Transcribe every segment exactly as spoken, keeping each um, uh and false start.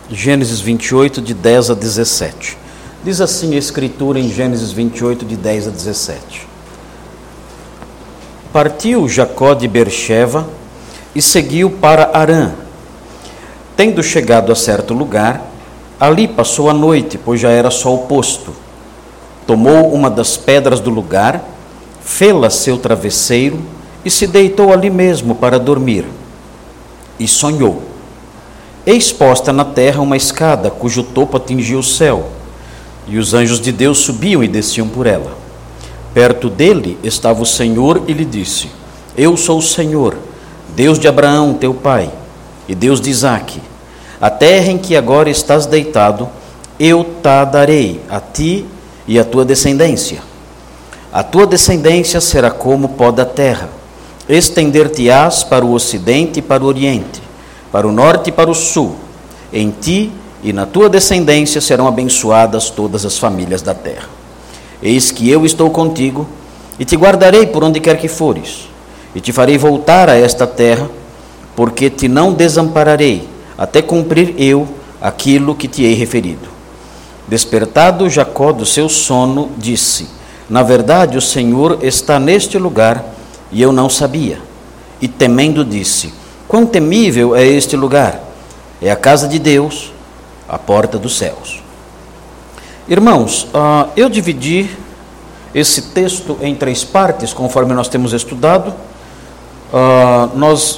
Gênesis vinte e oito, de dez a dezessete. Diz assim a Escritura em Gênesis vinte e oito, de dez a dezessete. Partiu Jacó de Beer-sheva e seguiu para Harã. Tendo chegado a certo lugar, ali passou a noite, pois já era sol posto. Tomou uma das pedras do lugar, fê-la seu travesseiro e se deitou ali mesmo para dormir. E sonhou. Eis posta na terra uma escada, cujo topo atingia o céu, e os anjos de Deus subiam e desciam por ela. Perto dele estava o Senhor e lhe disse: Eu sou o Senhor, Deus de Abraão, teu pai, e Deus de Isaque. A terra em que agora estás deitado, eu ta darei a ti e a tua descendência. A tua descendência será como o pó da terra. Estender-te-ás para o ocidente e para o oriente, para o norte e para o sul. Em ti e na tua descendência serão abençoadas todas as famílias da terra. Eis que eu estou contigo e te guardarei por onde quer que fores, e te farei voltar a esta terra, porque te não desampararei, até cumprir eu aquilo que te hei referido. Despertado Jacó do seu sono, disse: Na verdade o Senhor está neste lugar, e eu não sabia. E temendo disse: Quão temível é este lugar! É a casa de Deus, a porta dos céus. Irmãos, uh, eu dividi esse texto em três partes, conforme nós temos estudado. Uh, nós,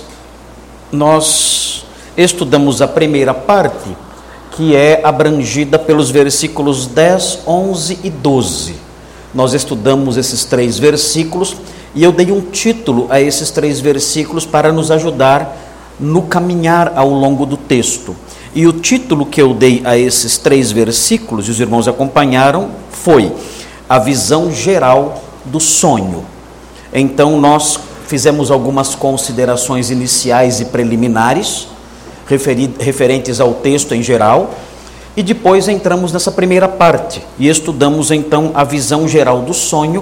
nós estudamos a primeira parte, que é abrangida pelos versículos dez, onze e doze. Nós estudamos esses três versículos e eu dei um título a esses três versículos para nos ajudar no caminhar ao longo do texto. E o título que eu dei a esses três versículos, e os irmãos acompanharam, foi A Visão Geral do Sonho. Então nós fizemos algumas considerações iniciais e preliminares, referentes ao texto em geral, e depois entramos nessa primeira parte, e estudamos então a visão geral do sonho,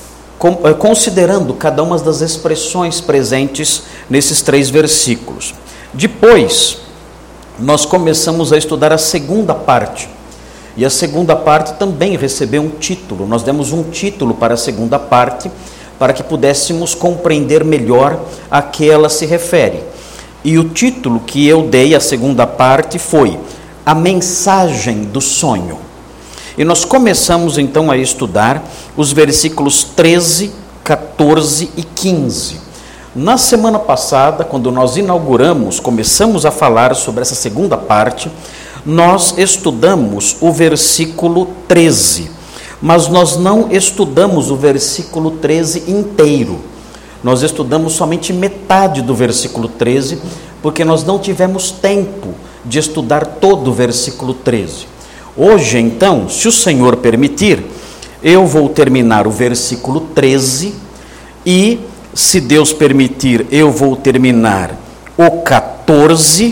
considerando cada uma das expressões presentes nesses três versículos. Depois, nós começamos a estudar a segunda parte, e a segunda parte também recebeu um título. Nós demos um título para a segunda parte, para que pudéssemos compreender melhor a que ela se refere. E o título que eu dei à segunda parte foi A Mensagem do Sonho. E nós começamos então a estudar os versículos treze, quatorze e quinze. Na semana passada, quando nós inauguramos, começamos a falar sobre essa segunda parte, nós estudamos o versículo treze, mas nós não estudamos o versículo treze inteiro. Nós estudamos somente metade do versículo treze, porque nós não tivemos tempo de estudar todo o versículo treze. Hoje, então, se o Senhor permitir, eu vou terminar o versículo treze e, se Deus permitir, eu vou terminar o quatorze,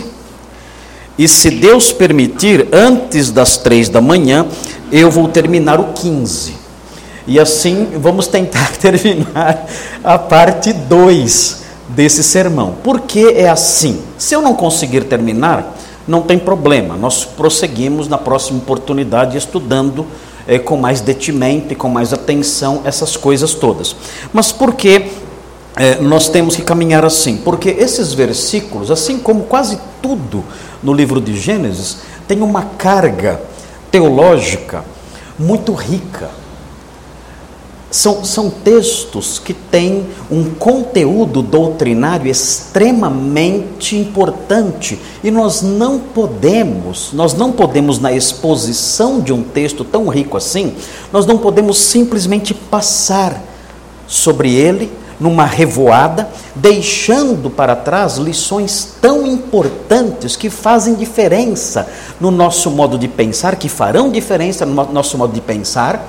e se Deus permitir, antes das três da manhã, eu vou terminar o quinze. E assim, vamos tentar terminar a parte dois desse sermão. Por que é assim? Se eu não conseguir terminar, não tem problema, nós prosseguimos na próxima oportunidade estudando é, com mais detimento e com mais atenção essas coisas todas. Mas por que é, nós temos que caminhar assim? Porque esses versículos, assim como quase tudo no livro de Gênesis, tem uma carga teológica muito rica. São, são textos que têm um conteúdo doutrinário extremamente importante, e nós não podemos, nós não podemos na exposição de um texto tão rico assim, nós não podemos simplesmente passar sobre ele numa revoada, deixando para trás lições tão importantes que fazem diferença no nosso modo de pensar, que farão diferença no nosso modo de pensar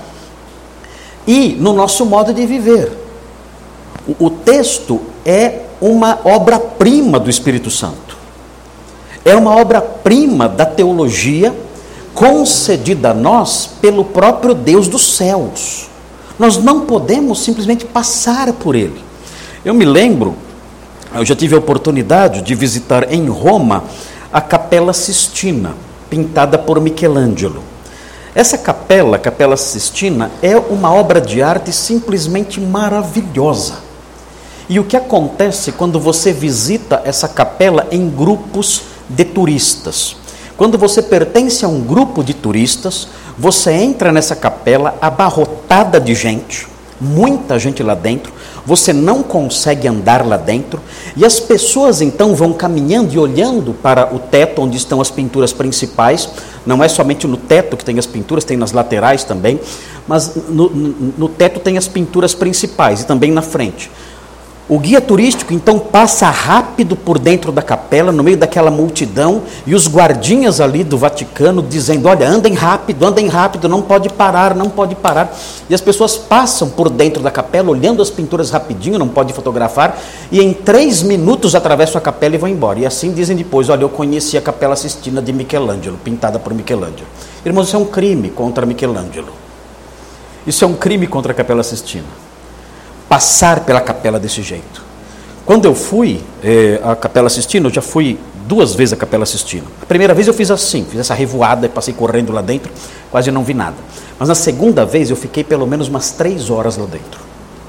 e no nosso modo de viver. O, o texto é uma obra-prima do Espírito Santo. É uma obra-prima da teologia concedida a nós pelo próprio Deus dos céus. Nós não podemos simplesmente passar por ele. Eu me lembro, eu já tive a oportunidade de visitar em Roma a Capela Sistina. pintada por Michelangelo. Essa capela, Capela Sistina, é uma obra de arte simplesmente maravilhosa. E o que acontece quando você visita essa capela em grupos de turistas? Quando você pertence a um grupo de turistas, você entra nessa capela abarrotada de gente, muita gente lá dentro, você não consegue andar lá dentro, e as pessoas então vão caminhando e olhando para o teto onde estão as pinturas principais. Não é somente no teto que tem as pinturas, tem nas laterais também, mas no, no, no teto tem as pinturas principais e também na frente. O guia turístico então passa rápido por dentro da capela, no meio daquela multidão, e os guardinhas ali do Vaticano dizendo: olha, andem rápido, andem rápido, não pode parar, não pode parar. E as pessoas passam por dentro da capela, olhando as pinturas rapidinho, não pode fotografar, e em três minutos atravessam a capela e vão embora. E assim dizem depois: olha, eu conheci a Capela Sistina de Michelangelo, pintada por Michelangelo. Irmãos, isso é um crime contra Michelangelo. Isso é um crime contra a Capela Sistina. Passar pela capela desse jeito. Quando eu fui eh, à Capela Sistina, eu já fui duas vezes à Capela Sistina. A primeira vez eu fiz assim, fiz essa revoada e passei correndo lá dentro, quase não vi nada. Mas na segunda vez eu fiquei pelo menos umas três horas lá dentro.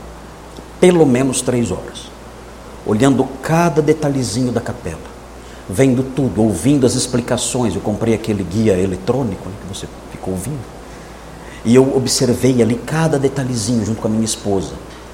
Pelo menos três horas. Olhando cada detalhezinho da capela. Vendo tudo, ouvindo as explicações. Eu comprei aquele guia eletrônico, né, que você ficou ouvindo. E eu observei ali cada detalhezinho junto com a minha esposa.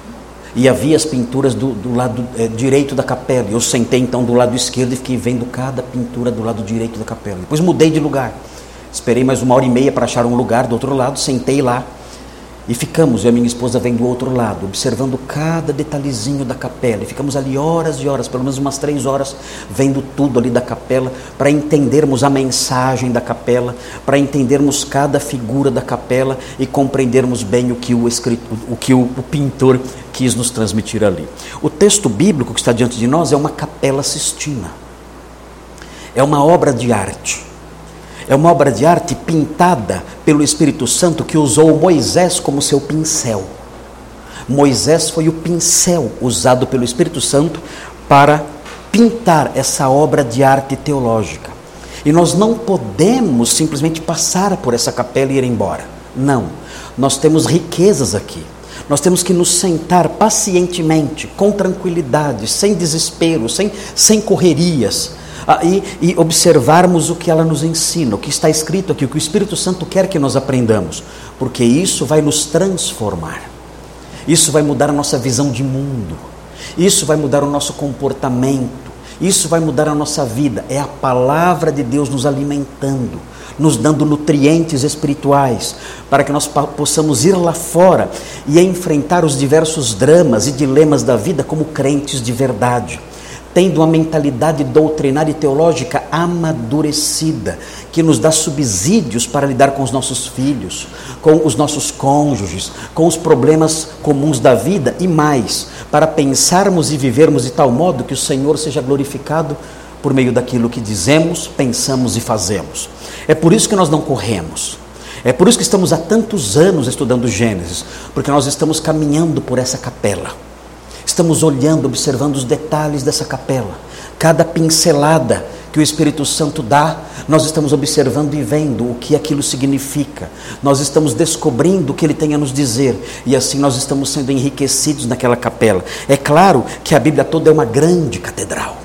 E havia as pinturas do, do lado é, direito da capela. Eu sentei então do lado esquerdo e fiquei vendo cada pintura do lado direito da capela. Depois mudei de lugar. Esperei mais uma hora e meia para achar um lugar do outro lado, sentei lá. E ficamos, eu e a minha esposa, vendo do outro lado, observando cada detalhezinho da capela. E ficamos ali horas e horas, pelo menos umas três horas, vendo tudo ali da capela, para entendermos a mensagem da capela, para entendermos cada figura da capela e compreendermos bem o que o, escrito, o, que o, o pintor quis nos transmitir ali. O texto bíblico que está diante de nós é uma Capela Sistina. É uma obra de arte. É uma obra de arte pintada pelo Espírito Santo, que usou Moisés como seu pincel. Moisés foi o pincel usado pelo Espírito Santo para pintar essa obra de arte teológica. E nós não podemos simplesmente passar por essa capela e ir embora. Não, nós temos riquezas aqui. Nós temos que nos sentar pacientemente, com tranquilidade, sem desespero, sem, sem correrias, Ah, e, e observarmos o que ela nos ensina, o que está escrito aqui, o que o Espírito Santo quer que nós aprendamos, porque isso vai nos transformar, isso vai mudar a nossa visão de mundo, isso vai mudar o nosso comportamento, isso vai mudar a nossa vida. É a palavra de Deus nos alimentando, nos dando nutrientes espirituais, para que nós possamos ir lá fora e enfrentar os diversos dramas e dilemas da vida como crentes de verdade, tendo uma mentalidade doutrinária e teológica amadurecida, que nos dá subsídios para lidar com os nossos filhos, com os nossos cônjuges, com os problemas comuns da vida e mais, para pensarmos e vivermos de tal modo que o Senhor seja glorificado por meio daquilo que dizemos, pensamos e fazemos. É por isso que nós não corremos. É por isso que estamos há tantos anos estudando Gênesis, porque nós estamos caminhando por essa capela. Estamos olhando, observando os detalhes dessa capela. Cada pincelada que o Espírito Santo dá, nós estamos observando e vendo o que aquilo significa. Nós estamos descobrindo o que Ele tem a nos dizer. E assim nós estamos sendo enriquecidos naquela capela. É claro que a Bíblia toda é uma grande catedral.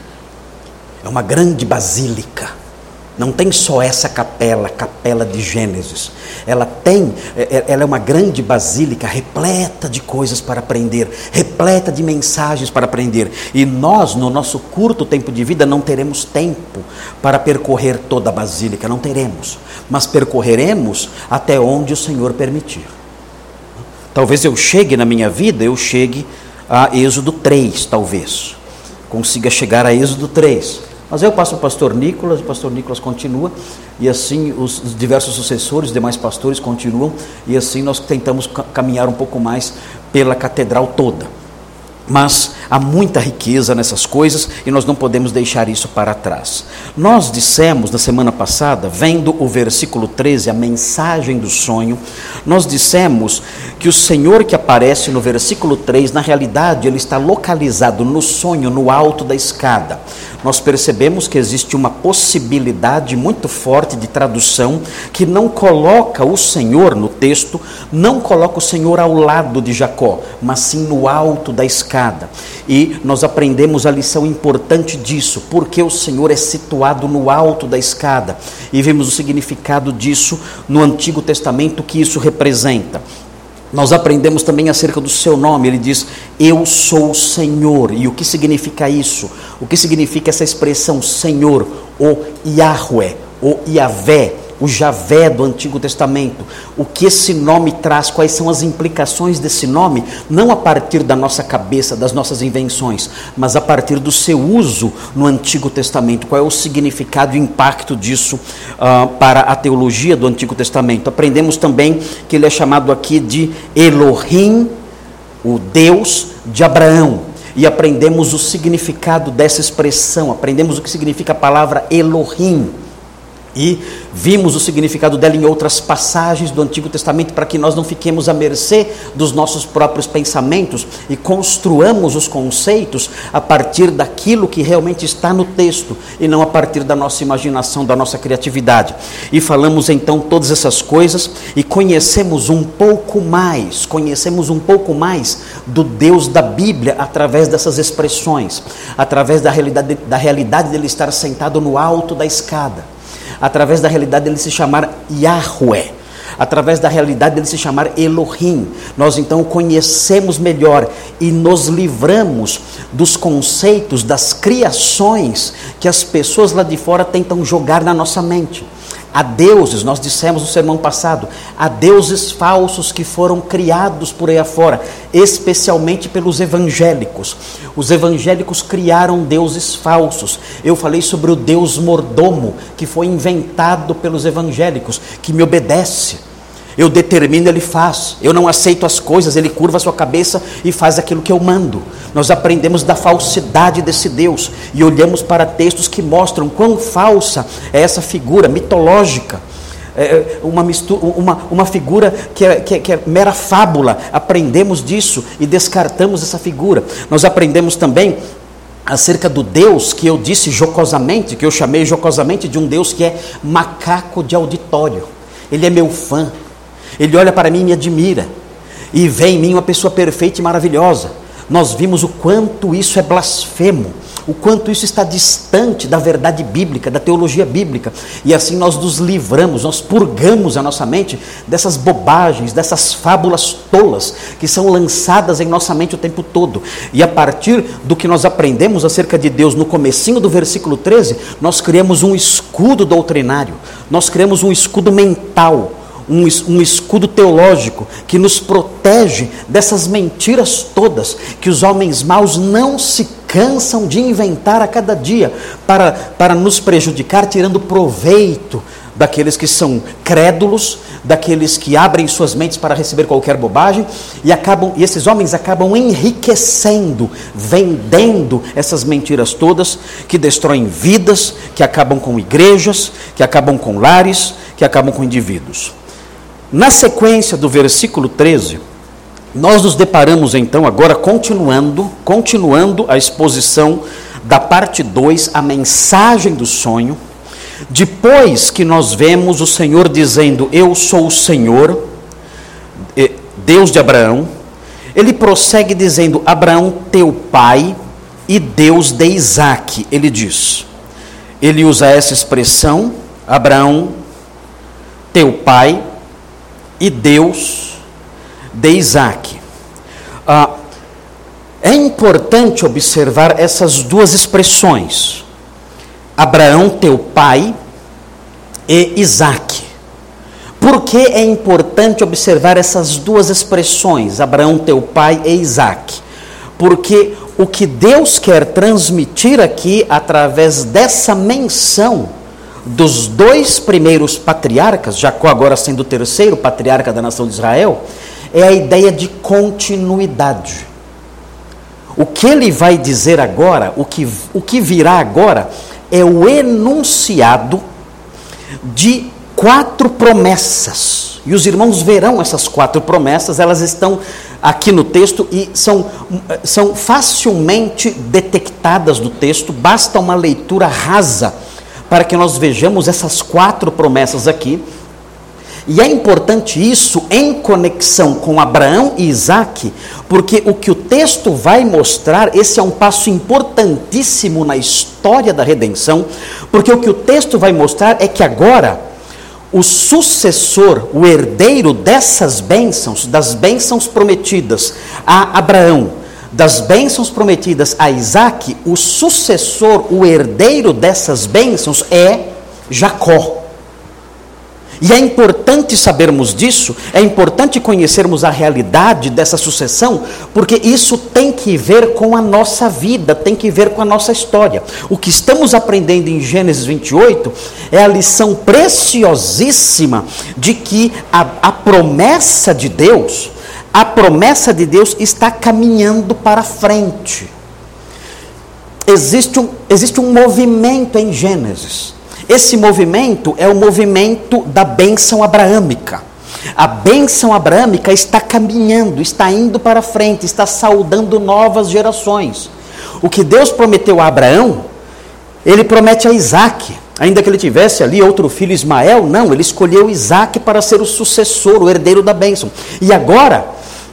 É uma grande basílica. Não tem só essa capela, capela de Gênesis. Ela tem, ela é uma grande basílica repleta de coisas para aprender, repleta de mensagens para aprender. E nós, no nosso curto tempo de vida, não teremos tempo para percorrer toda a basílica, não teremos. Mas percorreremos até onde o Senhor permitir. Talvez eu chegue na minha vida, eu chegue a Êxodo três, talvez. Consiga chegar a Êxodo três. Mas aí eu passo o pastor Nicolas, o pastor Nicolas continua, e assim os, os diversos sucessores, os demais pastores continuam, e assim nós tentamos caminhar um pouco mais pela catedral toda. Mas há muita riqueza nessas coisas e nós não podemos deixar isso para trás. Nós dissemos na semana passada, vendo o versículo treze, a mensagem do sonho, nós dissemos que o Senhor que aparece no versículo três, na realidade, ele está localizado no sonho, no alto da escada. Nós percebemos que existe uma possibilidade muito forte de tradução que não coloca o Senhor no texto, não coloca o Senhor ao lado de Jacó, mas sim no alto da escada. E nós aprendemos a lição importante disso, porque o Senhor é situado no alto da escada. E vemos o significado disso no Antigo Testamento, que isso representa. Nós aprendemos também acerca do seu nome. Ele diz, eu sou o Senhor. E o que significa isso? O que significa essa expressão Senhor? O Yahweh, o Yahvé, o Javé do Antigo Testamento. O que esse nome traz, quais são as implicações desse nome, não a partir da nossa cabeça, das nossas invenções, mas a partir do seu uso no Antigo Testamento. Qual é o significado e impacto disso uh, para a teologia do Antigo Testamento? Aprendemos também que ele é chamado aqui de Elohim, o Deus de Abraão. E aprendemos o significado dessa expressão, aprendemos o que significa a palavra Elohim. E vimos o significado dela em outras passagens do Antigo Testamento, para que nós não fiquemos à mercê dos nossos próprios pensamentos e construamos os conceitos a partir daquilo que realmente está no texto e não a partir da nossa imaginação, da nossa criatividade. E falamos então todas essas coisas e conhecemos um pouco mais, conhecemos um pouco mais do Deus da Bíblia através dessas expressões, através da realidade, da realidade dele estar sentado no alto da escada, através da realidade dele se chamar Yahweh, através da realidade dele se chamar Elohim. Nós então conhecemos melhor e nos livramos dos conceitos, das criações que as pessoas lá de fora tentam jogar na nossa mente. Há deuses, nós dissemos no sermão passado, há deuses falsos que foram criados por aí afora, especialmente pelos evangélicos. Os evangélicos criaram deuses falsos. Eu falei sobre o Deus mordomo, que foi inventado pelos evangélicos, que me obedece. Eu determino, ele faz. Eu não aceito as coisas, ele curva a sua cabeça e faz aquilo que eu mando. Nós aprendemos da falsidade desse Deus e olhamos para textos que mostram quão falsa é essa figura mitológica. É uma, mistura, uma, uma figura que é, que, é, que é mera fábula. Aprendemos disso e descartamos essa figura. Nós aprendemos também acerca do Deus que eu disse jocosamente, que eu chamei jocosamente de um Deus que é macaco de auditório. Ele é meu fã. Ele olha para mim e me admira, e vê em mim uma pessoa perfeita e maravilhosa. Nós vimos o quanto isso é blasfemo, o quanto isso está distante da verdade bíblica, da teologia bíblica, e assim nós nos livramos, nós purgamos a nossa mente dessas bobagens, dessas fábulas tolas, que são lançadas em nossa mente o tempo todo. E a partir do que nós aprendemos acerca de Deus no comecinho do versículo treze, nós criamos um escudo doutrinário, nós criamos um escudo mental, Um, um escudo teológico que nos protege dessas mentiras todas que os homens maus não se cansam de inventar a cada dia para, para nos prejudicar, tirando proveito daqueles que são crédulos, daqueles que abrem suas mentes para receber qualquer bobagem, e, acabam, e esses homens acabam enriquecendo, vendendo essas mentiras todas, que destroem vidas, que acabam com igrejas, que acabam com lares, que acabam com indivíduos. Na sequência do versículo treze, nós nos deparamos então agora continuando, continuando a exposição da parte dois, a mensagem do sonho. Depois que nós vemos o Senhor dizendo, eu sou o Senhor, Deus de Abraão, ele prossegue dizendo, Abraão teu pai e Deus de Isaque. Ele diz, ele usa essa expressão, Abraão teu pai e Deus de Isaque. Ah, é importante observar essas duas expressões, Abraão teu pai e Isaque. Por que é importante observar essas duas expressões, Abraão teu pai e Isaque? Porque o que Deus quer transmitir aqui, através dessa menção dos dois primeiros patriarcas, Jacó agora sendo o terceiro patriarca da nação de Israel, é a ideia de continuidade. O que ele vai dizer agora, o que, o que virá agora, é o enunciado de quatro promessas E os irmãos verão essas quatro promessas, elas estão aqui no texto e são, são facilmente detectadas no texto, basta uma leitura rasa para que nós vejamos essas quatro promessas aqui. E é importante isso em conexão com Abraão e Isaque, porque o que o texto vai mostrar, esse é um passo importantíssimo na história da redenção, porque o que o texto vai mostrar é que agora o sucessor, o herdeiro dessas bênçãos, das bênçãos prometidas a Abraão, das bênçãos prometidas a Isaque, o sucessor, o herdeiro dessas bênçãos é Jacó. E é importante sabermos disso, é importante conhecermos a realidade dessa sucessão, porque isso tem que ver com a nossa vida, tem que ver com a nossa história. O que estamos aprendendo em Gênesis vinte e oito é a lição preciosíssima de que a, a promessa de Deus, a promessa de Deus está caminhando para frente. Existe um, existe um movimento em Gênesis. Esse movimento é o movimento da bênção abraâmica. A bênção abraâmica está caminhando, está indo para frente, está saudando novas gerações. O que Deus prometeu a Abraão, Ele promete a Isaque. Ainda que ele tivesse ali outro filho, Ismael, não, Ele escolheu Isaque para ser o sucessor, o herdeiro da bênção. E agora,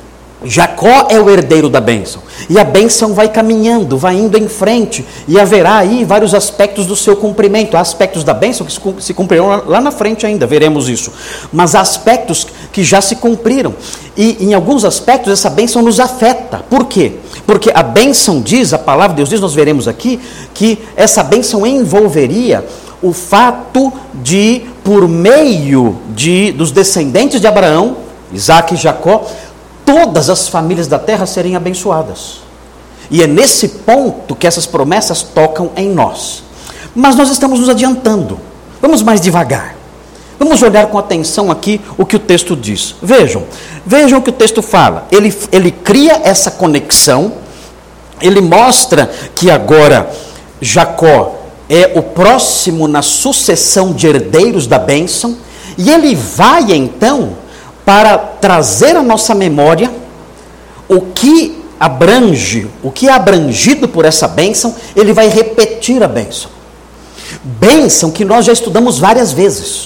Jacó é o herdeiro da bênção, e a bênção vai caminhando, vai indo em frente, e haverá aí vários aspectos do seu cumprimento. Há aspectos da bênção que se cumprirão lá na frente ainda, veremos isso, mas há aspectos que já se cumpriram, e em alguns aspectos essa bênção nos afeta. Por quê? Porque a bênção diz, a palavra de Deus diz, nós veremos aqui, que essa bênção envolveria o fato de, por meio de, dos descendentes de Abraão, Isaque e Jacó, todas as famílias da terra serem abençoadas. E é nesse ponto que essas promessas tocam em nós. Mas nós estamos nos adiantando. Vamos mais devagar. Vamos olhar com atenção aqui o que o texto diz. Vejam, vejam o que o texto fala. Ele, ele cria essa conexão, ele mostra que agora Jacó é o próximo na sucessão de herdeiros da bênção, e ele vai então para trazer à nossa memória o que abrange, o que é abrangido por essa bênção. Ele vai repetir a bênção. Bênção que nós já estudamos várias vezes.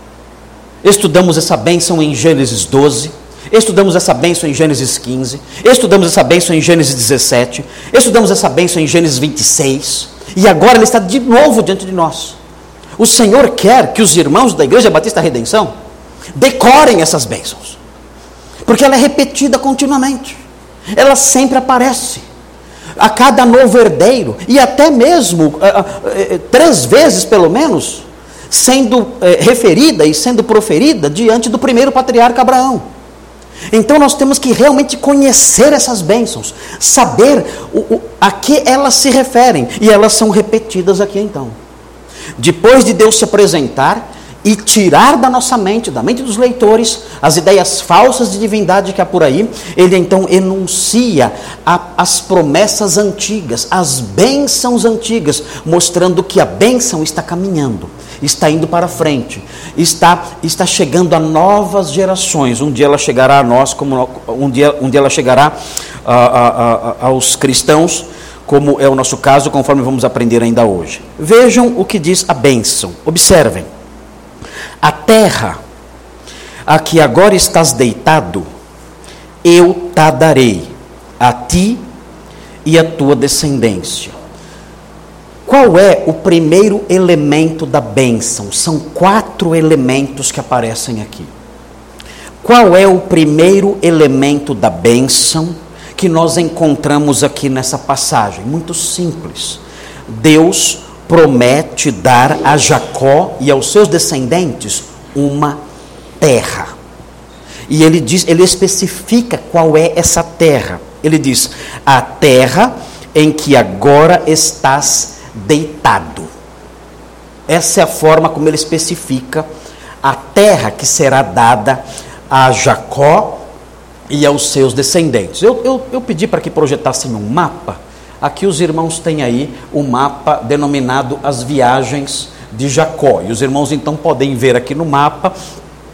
Estudamos essa bênção em Gênesis doze, estudamos essa bênção em Gênesis quinze, estudamos essa bênção em Gênesis dezessete, estudamos essa bênção em Gênesis vinte e seis, e agora ela está de novo diante de nós. O Senhor quer que os irmãos da Igreja Batista Redenção decorem essas bênçãos, porque ela é repetida continuamente, ela sempre aparece, a cada novo herdeiro, e até mesmo, uh, uh, uh, três vezes pelo menos, sendo uh, referida e sendo proferida diante do primeiro patriarca Abraão. Então nós temos que realmente conhecer essas bênçãos, saber o, o, a que elas se referem, e elas são repetidas aqui então. Depois de Deus se apresentar e tirar da nossa mente, da mente dos leitores, as ideias falsas de divindade que há por aí, ele então enuncia a, as promessas antigas, as bênçãos antigas, mostrando que a bênção está caminhando, está indo para frente, está, está chegando a novas gerações. Um dia ela chegará a nós, como um dia, um dia ela chegará a, a, a, aos cristãos, como é o nosso caso, conforme vamos aprender ainda hoje. Vejam o que diz a bênção, observem. A terra a que agora estás deitado, eu te darei, a ti e a tua descendência. Qual é o primeiro elemento da bênção? São quatro elementos que aparecem aqui. Qual é o primeiro elemento da bênção que nós encontramos aqui nessa passagem? Muito simples. Deus promete dar a Jacó e aos seus descendentes uma terra. E ele diz, ele especifica qual é essa terra. Ele diz: a terra em que agora estás deitado. Essa é a forma como ele especifica a terra que será dada a Jacó e aos seus descendentes. Eu, eu, eu pedi para que projetassem um mapa. Aqui os irmãos têm aí o mapa denominado As Viagens de Jacó. E os irmãos então podem ver aqui no mapa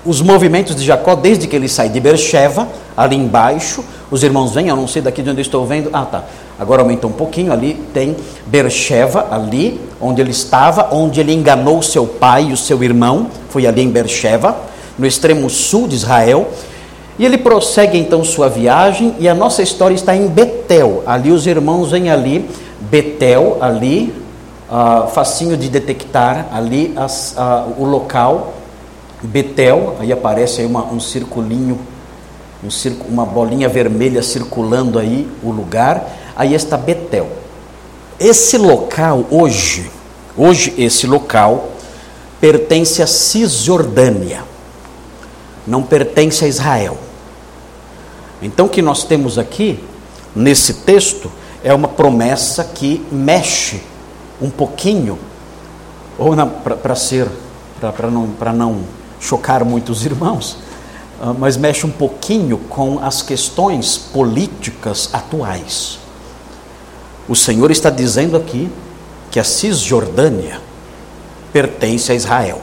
os movimentos de Jacó, desde que ele sai de Beersheba, ali embaixo, os irmãos vêm, eu não sei daqui de onde eu estou vendo, ah tá, agora aumentou um pouquinho, ali tem Beersheba, ali onde ele estava, onde ele enganou seu pai e o seu irmão, foi ali em Beersheba, no extremo sul de Israel, e ele prossegue então sua viagem, e a nossa história está em Betel, ali os irmãos vêm ali, Betel, ali, uh, facinho de detectar, ali as, uh, o local, Betel, aí aparece aí uma, um circulinho, um circo, uma bolinha vermelha circulando aí o lugar, aí está Betel. Esse local hoje, hoje esse local pertence a Cisjordânia, não pertence a Israel. Então o que nós temos aqui, nesse texto, é uma promessa que mexe um pouquinho, ou para ser, para não, para não chocar muitos irmãos, uh, mas mexe um pouquinho com as questões políticas atuais. O Senhor está dizendo aqui que a Cisjordânia pertence a Israel.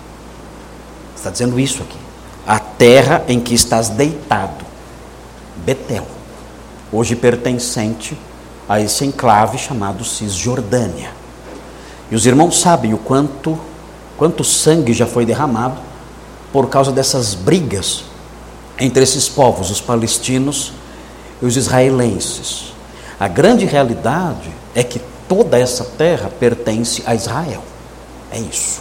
Está dizendo isso aqui. A terra em que estás deitado, Betel, hoje pertencente a esse enclave chamado Cisjordânia. E os irmãos sabem o quanto, quanto sangue já foi derramado por causa dessas brigas entre esses povos, os palestinos e os israelenses. A grande realidade é que toda essa terra pertence a Israel. É isso.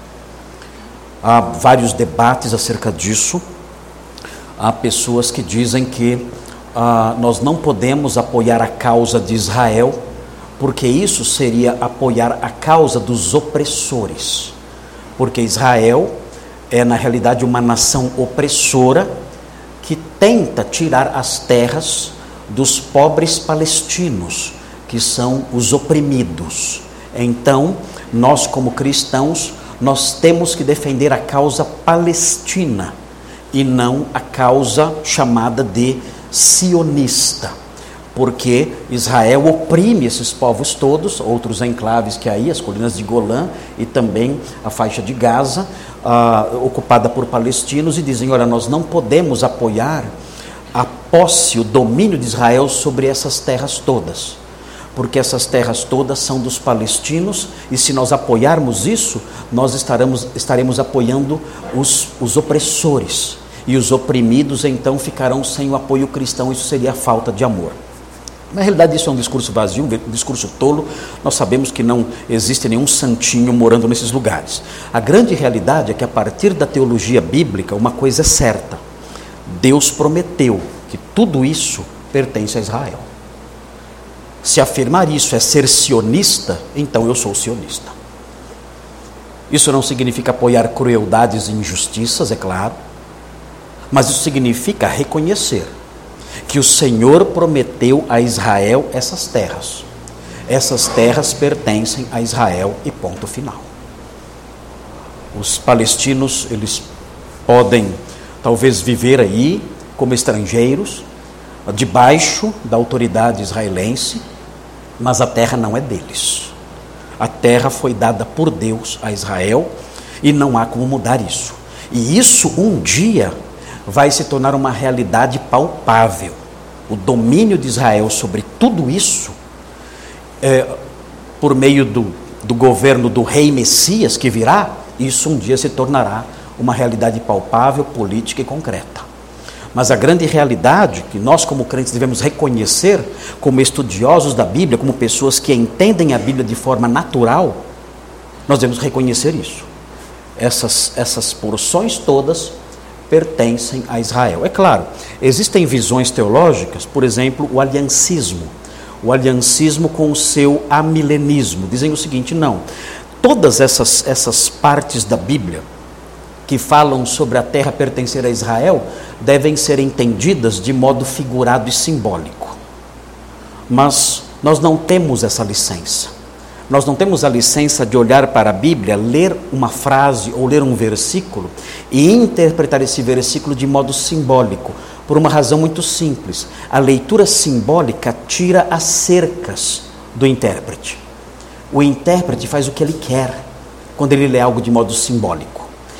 Há vários debates acerca disso. Há pessoas que dizem que ah, nós não podemos apoiar a causa de Israel, porque isso seria apoiar a causa dos opressores. Porque Israel é, na realidade, uma nação opressora que tenta tirar as terras dos pobres palestinos, que são os oprimidos. Então, nós como cristãos, nós temos que defender a causa palestina e não a causa chamada de sionista, porque Israel oprime esses povos todos, outros enclaves que há aí, as colinas de Golã e também a faixa de Gaza, uh, ocupada por palestinos, e dizem, olha, nós não podemos apoiar a posse, o domínio de Israel sobre essas terras todas, porque essas terras todas são dos palestinos, e se nós apoiarmos isso, nós estaremos, estaremos apoiando os, os opressores, e os oprimidos então ficarão sem o apoio cristão. Isso seria falta de amor. Na realidade, isso é um discurso vazio, um discurso tolo. Nós sabemos que não existe nenhum santinho morando nesses lugares. A grande realidade é que, a partir da teologia bíblica, uma coisa é certa: Deus prometeu que tudo isso pertence a Israel. Se afirmar isso é ser sionista, então eu sou sionista. Isso não significa apoiar crueldades e injustiças, é claro, mas isso significa reconhecer que o Senhor prometeu a Israel essas terras. Essas terras pertencem a Israel e ponto final. Os palestinos, eles podem talvez viver aí como estrangeiros, debaixo da autoridade israelense, mas a terra não é deles. A terra foi dada por Deus a Israel e não há como mudar isso. E isso um dia vai se tornar uma realidade palpável. O domínio de Israel sobre tudo isso, é, por meio do, do governo do rei Messias que virá, isso um dia se tornará uma realidade palpável, política e concreta. Mas a grande realidade que nós como crentes devemos reconhecer, como estudiosos da Bíblia, como pessoas que entendem a Bíblia de forma natural, nós devemos reconhecer isso. Essas, essas porções todas pertencem a Israel. É claro, existem visões teológicas, por exemplo, o aliancismo. O aliancismo com o seu amilenismo. Dizem o seguinte, não, todas essas, essas partes da Bíblia que falam sobre a terra pertencer a Israel devem ser entendidas de modo figurado e simbólico. Mas nós não temos essa licença. Nós não temos a licença de olhar para a Bíblia, ler uma frase ou ler um versículo e interpretar esse versículo de modo simbólico, por uma razão muito simples. A leitura simbólica tira as cercas do intérprete. O intérprete faz o que ele quer quando ele lê algo de modo simbólico.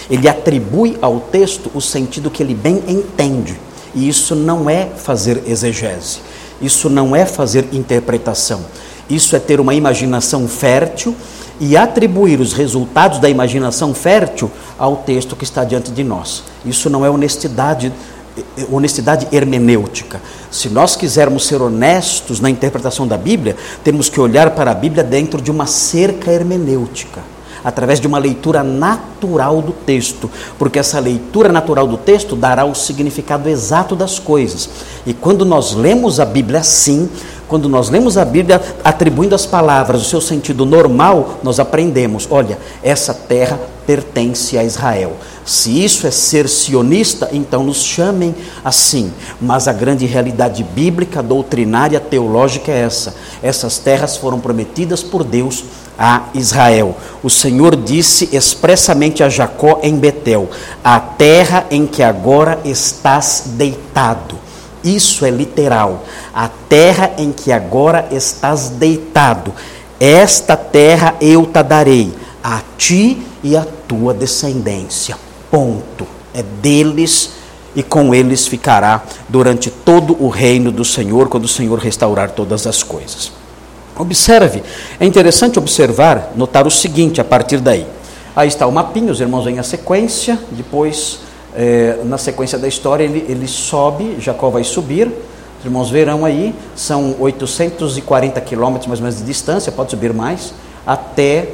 Ele atribui ao texto o sentido que ele bem entende. E isso não é fazer exegese. Isso não é fazer interpretação. Isso é ter uma imaginação fértil e atribuir os resultados da imaginação fértil ao texto que está diante de nós. Isso não é honestidade, honestidade hermenêutica. Se nós quisermos ser honestos na interpretação da Bíblia, temos que olhar para a Bíblia dentro de uma cerca hermenêutica, através de uma leitura natural do texto, porque essa leitura natural do texto dará o significado exato das coisas. E quando nós lemos a Bíblia assim, quando nós lemos a Bíblia atribuindo às palavras o seu sentido normal, nós aprendemos, olha, essa terra pertence a Israel. Se isso é ser sionista, então nos chamem assim. Mas a grande realidade bíblica, doutrinária, teológica é essa. Essas terras foram prometidas por Deus a Israel. O Senhor disse expressamente a Jacó em Betel: a terra em que agora estás deitado. Isso é literal. A terra em que agora estás deitado, esta terra eu te darei, a ti e a tua descendência. Ponto. É deles e com eles ficará durante todo o reino do Senhor, quando o Senhor restaurar todas as coisas. Observe, é interessante observar, notar o seguinte a partir daí. Aí está o mapinha, os irmãos veem a sequência, depois, é, na sequência da história, ele, ele sobe, Jacó vai subir, os irmãos verão aí, são oitocentos e quarenta quilômetros mais ou menos de distância, pode subir mais, até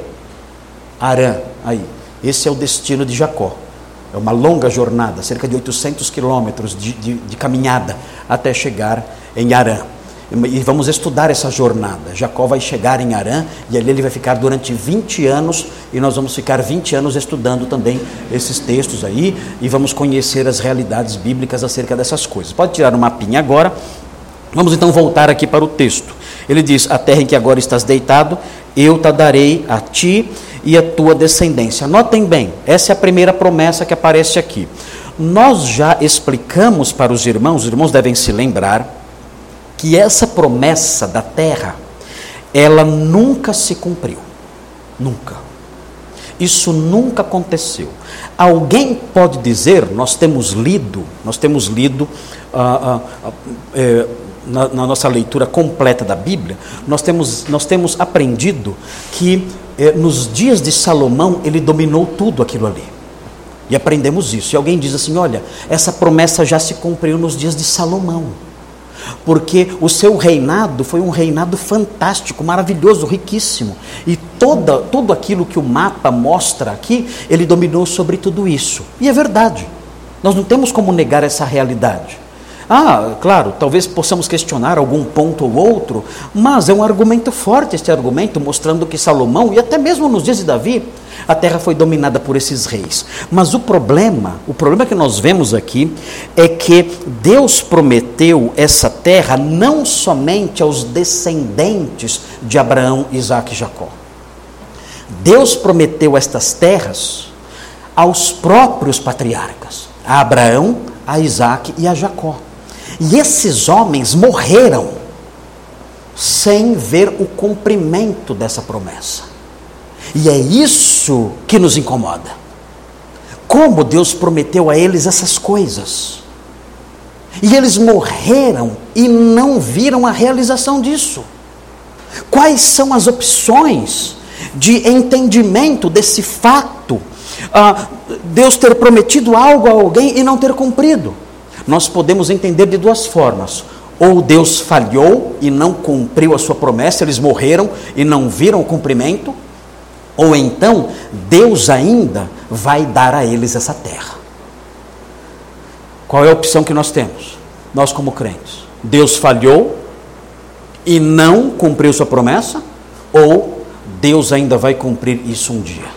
Harã, aí. Esse é o destino de Jacó. É uma longa jornada, cerca de oitocentos quilômetros de, de, de caminhada até chegar em Harã. E vamos estudar essa jornada. Jacó vai chegar em Harã e ali ele vai ficar durante vinte anos, e nós vamos ficar vinte anos estudando também esses textos aí, e vamos conhecer as realidades bíblicas acerca dessas coisas. Pode tirar o mapinha agora. Vamos então voltar aqui para o texto. Ele diz: a terra em que agora estás deitado, eu te darei a ti e a tua descendência. Notem bem, essa é a primeira promessa que aparece aqui. Nós já explicamos para os irmãos, os irmãos devem se lembrar, que essa promessa da terra, ela nunca se cumpriu. Nunca. Isso nunca aconteceu. Alguém pode dizer, nós temos lido, nós temos lido ah, ah, ah, é, na, na nossa leitura completa da Bíblia, nós temos, nós temos aprendido que é, nos dias de Salomão ele dominou tudo aquilo ali. E aprendemos isso. E alguém diz assim, olha, essa promessa já se cumpriu nos dias de Salomão. Porque o seu reinado foi um reinado fantástico, maravilhoso, riquíssimo. E toda, tudo aquilo que o mapa mostra aqui, ele dominou sobre tudo isso. E é verdade. Nós não temos como negar essa realidade. Ah, claro, talvez possamos questionar algum ponto ou outro, mas é um argumento forte este argumento, mostrando que Salomão, e até mesmo nos dias de Davi, a terra foi dominada por esses reis. Mas o problema, o problema que nós vemos aqui, é que Deus prometeu essa terra não somente aos descendentes de Abraão, Isaque e Jacó. Deus prometeu estas terras aos próprios patriarcas, a Abraão, a Isaque e a Jacó. E esses homens morreram sem ver o cumprimento dessa promessa. E é isso que nos incomoda. Como Deus prometeu a eles essas coisas. E eles morreram e não viram a realização disso. Quais são as opções de entendimento desse fato? Ah, Deus ter prometido algo a alguém e não ter cumprido. Nós podemos entender de duas formas. Ou Deus falhou e não cumpriu a sua promessa, eles morreram e não viram o cumprimento. Ou então, Deus ainda vai dar a eles essa terra. Qual é a opção que nós temos? Nós como crentes. Deus falhou e não cumpriu sua promessa? Ou Deus ainda vai cumprir isso um dia?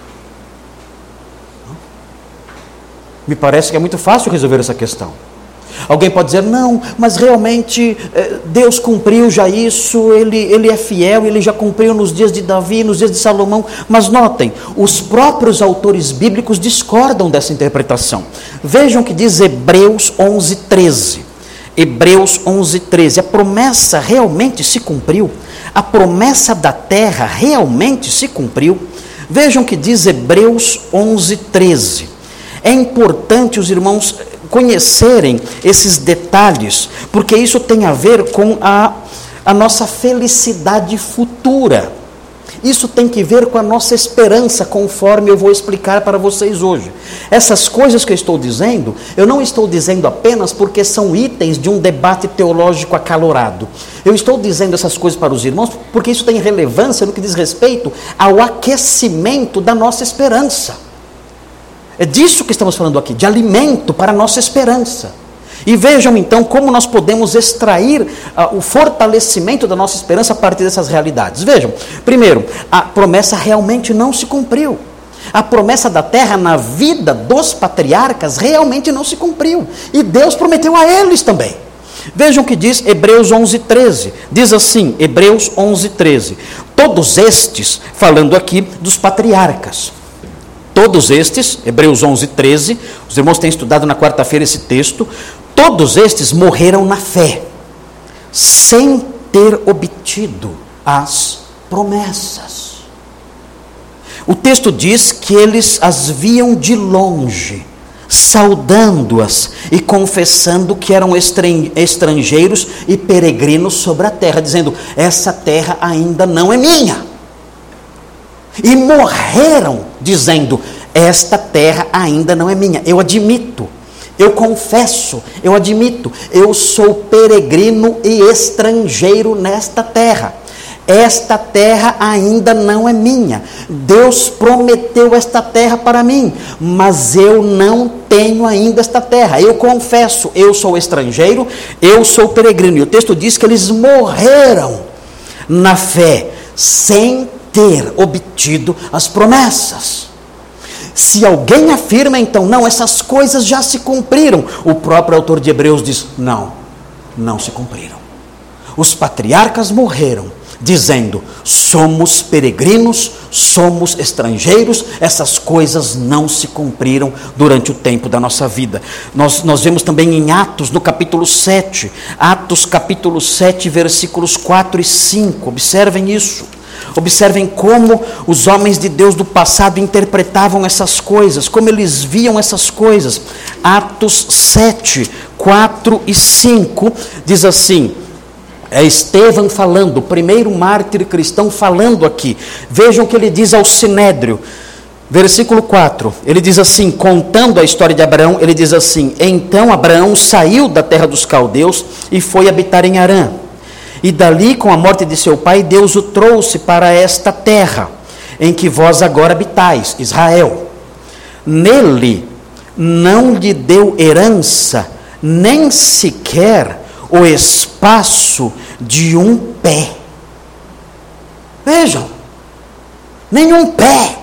Me parece que é muito fácil resolver essa questão. Alguém pode dizer, não, mas realmente Deus cumpriu já isso, ele, ele é fiel, ele já cumpriu nos dias de Davi, nos dias de Salomão. Mas notem, os próprios autores bíblicos discordam dessa interpretação. Vejam o que diz Hebreus onze, treze. Hebreus onze, treze. A promessa realmente se cumpriu? A promessa da terra realmente se cumpriu? Vejam o que diz Hebreus onze, treze. É importante os irmãos conhecerem esses detalhes, porque isso tem a ver com a, a nossa felicidade futura. Isso tem que ver com a nossa esperança, conforme eu vou explicar para vocês hoje. Essas coisas que eu estou dizendo, eu não estou dizendo apenas porque são itens de um debate teológico acalorado. Eu estou dizendo essas coisas para os irmãos porque isso tem relevância no que diz respeito ao aquecimento da nossa esperança. É disso que estamos falando aqui, de alimento para a nossa esperança. E vejam então como nós podemos extrair uh, o fortalecimento da nossa esperança a partir dessas realidades. Vejam, primeiro, a promessa realmente não se cumpriu. A promessa da terra na vida dos patriarcas realmente não se cumpriu. E Deus prometeu a eles também. Vejam o que diz Hebreus onze, treze. Diz assim, Hebreus onze, treze. Todos estes, falando aqui dos patriarcas. Todos estes, Hebreus onze, treze, os irmãos têm estudado na quarta-feira esse texto. Todos estes morreram na fé, sem ter obtido as promessas. O texto diz que eles as viam de longe, saudando-as e confessando que eram estrangeiros e peregrinos sobre a terra, dizendo, essa terra ainda não é minha. E morreram dizendo, esta terra ainda não é minha. Eu admito. Eu confesso, eu admito, eu sou peregrino e estrangeiro nesta terra. Esta terra ainda não é minha. Deus prometeu esta terra para mim, mas eu não tenho ainda esta terra. Eu confesso, eu sou estrangeiro, eu sou peregrino. E o texto diz que eles morreram na fé, sem ter obtido as promessas. Se alguém afirma então, não, essas coisas já se cumpriram, o próprio autor de Hebreus diz, não, não se cumpriram. Os patriarcas morreram, dizendo, somos peregrinos, somos estrangeiros, essas coisas não se cumpriram durante o tempo da nossa vida. Nós, nós vemos também em Atos, no capítulo sete, Atos capítulo sete, versículos quatro e cinco, observem isso. Observem como os homens de Deus do passado interpretavam essas coisas, como eles viam essas coisas. Atos sete, quatro e cinco, diz assim, é Estevão falando, o primeiro mártir cristão falando aqui. Vejam o que ele diz ao Sinédrio, versículo quatro, ele diz assim, contando a história de Abraão, ele diz assim, então Abraão saiu da terra dos caldeus e foi habitar em Harã. E dali, com a morte de seu pai, Deus o trouxe para esta terra, em que vós agora habitais, Israel. Nele não lhe deu herança, nem sequer o espaço de um pé. Vejam, nenhum pé,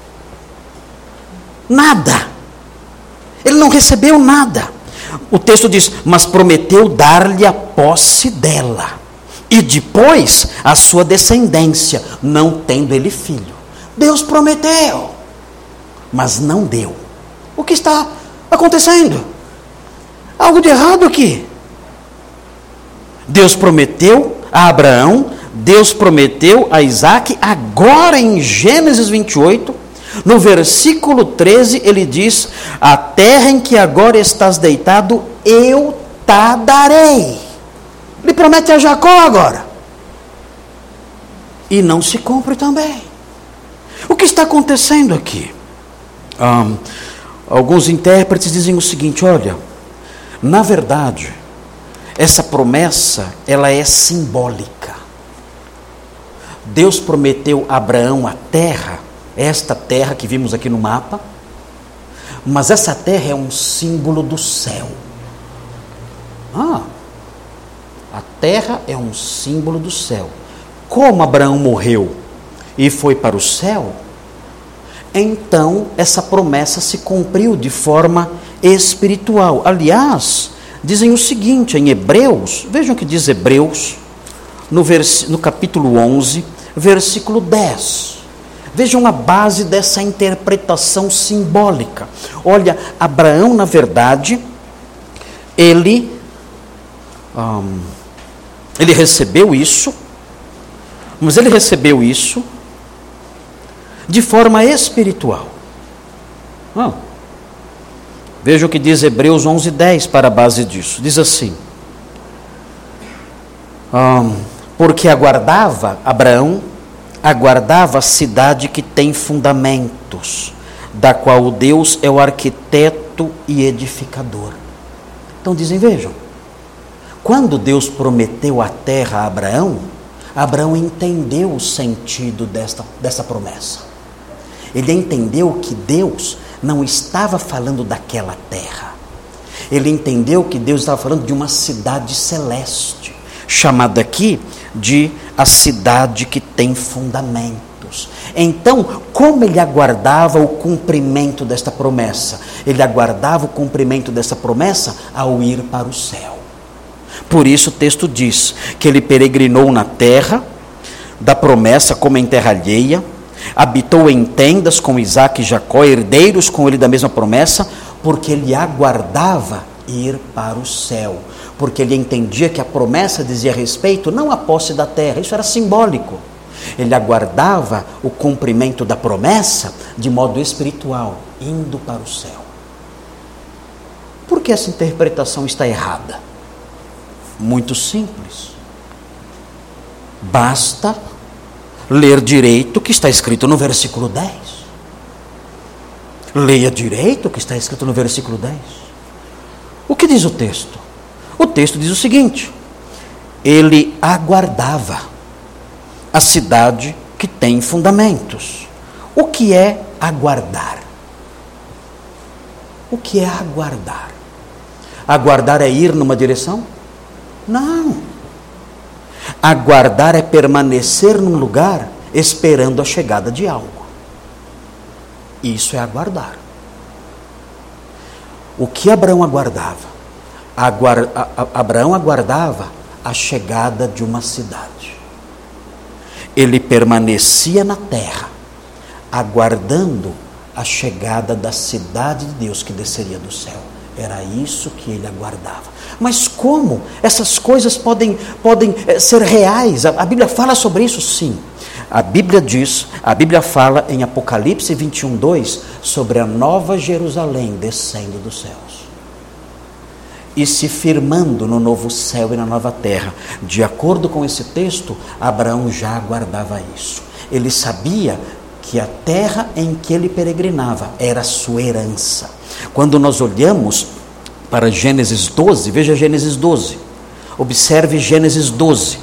nada. Ele não recebeu nada. O texto diz, mas prometeu dar-lhe a posse dela. E depois a sua descendência, não tendo ele filho. Deus prometeu, mas não deu. O que está acontecendo? Algo de errado aqui. Deus prometeu a Abraão, Deus prometeu a Isaac, agora em Gênesis vinte e oito, no versículo treze, ele diz, a terra em que agora estás deitado, eu te darei. Ele promete a Jacó agora. E não se cumpre também. O que está acontecendo aqui? Um, alguns intérpretes dizem o seguinte, olha, na verdade, essa promessa, ela é simbólica. Deus prometeu a Abraão a terra, esta terra que vimos aqui no mapa, mas essa terra é um símbolo do céu. Ah, a terra é um símbolo do céu. Como Abraão morreu e foi para o céu, então essa promessa se cumpriu de forma espiritual. Aliás, dizem o seguinte em Hebreus, vejam o que diz Hebreus, no, vers, no capítulo onze, versículo dez. Vejam a base dessa interpretação simbólica. Olha, Abraão, na verdade, ele... Um, Ele recebeu isso, mas ele recebeu isso de forma espiritual. Ah. Veja o que diz Hebreus onze, dez para a base disso. Diz assim: hum, porque aguardava, Abraão, aguardava a cidade que tem fundamentos, da qual Deus é o arquiteto e edificador. Então dizem, vejam, quando Deus prometeu a terra a Abraão, Abraão entendeu o sentido desta, dessa promessa. Ele entendeu que Deus não estava falando daquela terra. Ele entendeu que Deus estava falando de uma cidade celeste, chamada aqui de a cidade que tem fundamentos. Então, como ele aguardava o cumprimento desta promessa? Ele aguardava o cumprimento dessa promessa ao ir para o céu. Por isso o texto diz que ele peregrinou na terra da promessa como em terra alheia, habitou em tendas com Isaque e Jacó, herdeiros com ele da mesma promessa, porque ele aguardava ir para o céu, porque ele entendia que a promessa dizia respeito não à posse da terra, isso era simbólico. Ele aguardava o cumprimento da promessa de modo espiritual, indo para o céu. Por que essa interpretação está errada? Muito simples. Basta ler direito o que está escrito no versículo dez. Leia direito o que está escrito no versículo dez. O que diz o texto? O texto diz o seguinte: ele aguardava a cidade que tem fundamentos. O que é aguardar? O que é aguardar? Aguardar é ir numa direção? Não. Aguardar é permanecer num lugar esperando a chegada de algo. Isso é aguardar. O que Abraão aguardava? Aguar, a, a, Abraão aguardava a chegada de uma cidade. Ele permanecia na terra, aguardando a chegada da cidade de Deus que desceria do céu. Era isso que ele aguardava. Mas como essas coisas podem, podem ser reais? A, a Bíblia fala sobre isso? Sim. A Bíblia diz, a Bíblia fala em Apocalipse vinte e um, dois, sobre a nova Jerusalém descendo dos céus e se firmando no novo céu e na nova terra. De acordo com esse texto, Abraão já aguardava isso. Ele sabia que a terra em que ele peregrinava era a sua herança. Quando nós olhamos para Gênesis doze, veja Gênesis doze, observe Gênesis doze.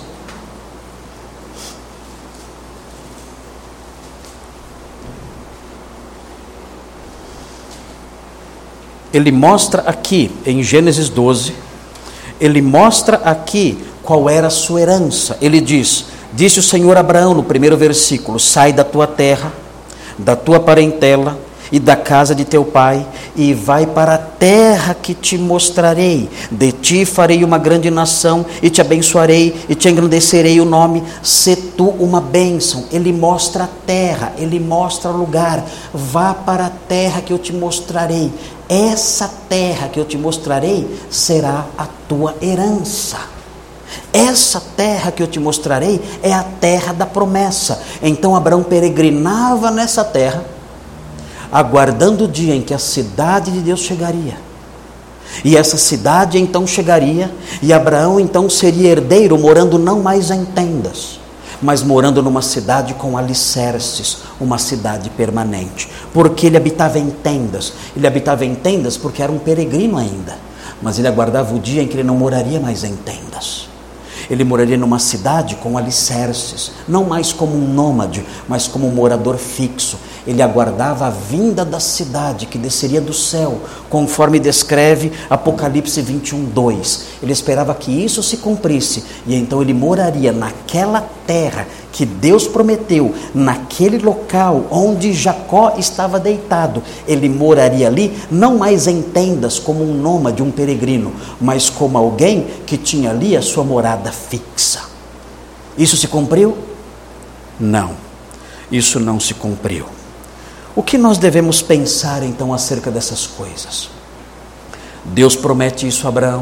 Ele mostra aqui, em Gênesis doze, ele mostra aqui qual era a sua herança. Ele diz, disse o Senhor a Abraão no primeiro versículo: sai da tua terra, da tua parentela e da casa de teu pai, e vai para a terra que te mostrarei. De ti farei uma grande nação, e te abençoarei, e te engrandecerei o nome. Se tu uma bênção. Ele mostra a terra, ele mostra o lugar. Vá para a terra que eu te mostrarei. Essa terra que eu te mostrarei será a tua herança. Essa terra que eu te mostrarei é a terra da promessa. Então Abraão peregrinava nessa terra, aguardando o dia em que a cidade de Deus chegaria. E essa cidade então chegaria, e Abraão então seria herdeiro, morando não mais em tendas, mas morando numa cidade com alicerces, uma cidade permanente. Porque ele habitava em tendas? Ele habitava em tendas porque era um peregrino ainda, mas ele aguardava o dia em que ele não moraria mais em tendas. Ele moraria numa cidade com alicerces, não mais como um nômade, mas como um morador fixo. Ele aguardava a vinda da cidade que desceria do céu, conforme descreve Apocalipse vinte e um, dois. Ele esperava que isso se cumprisse, e então ele moraria naquela terra que Deus prometeu, naquele local onde Jacó estava deitado. Ele moraria ali, não mais em tendas, como um nômade, um peregrino, mas como alguém que tinha ali a sua morada fixa. Isso se cumpriu? Não, isso não se cumpriu. O que nós devemos pensar então acerca dessas coisas? Deus promete isso a Abraão,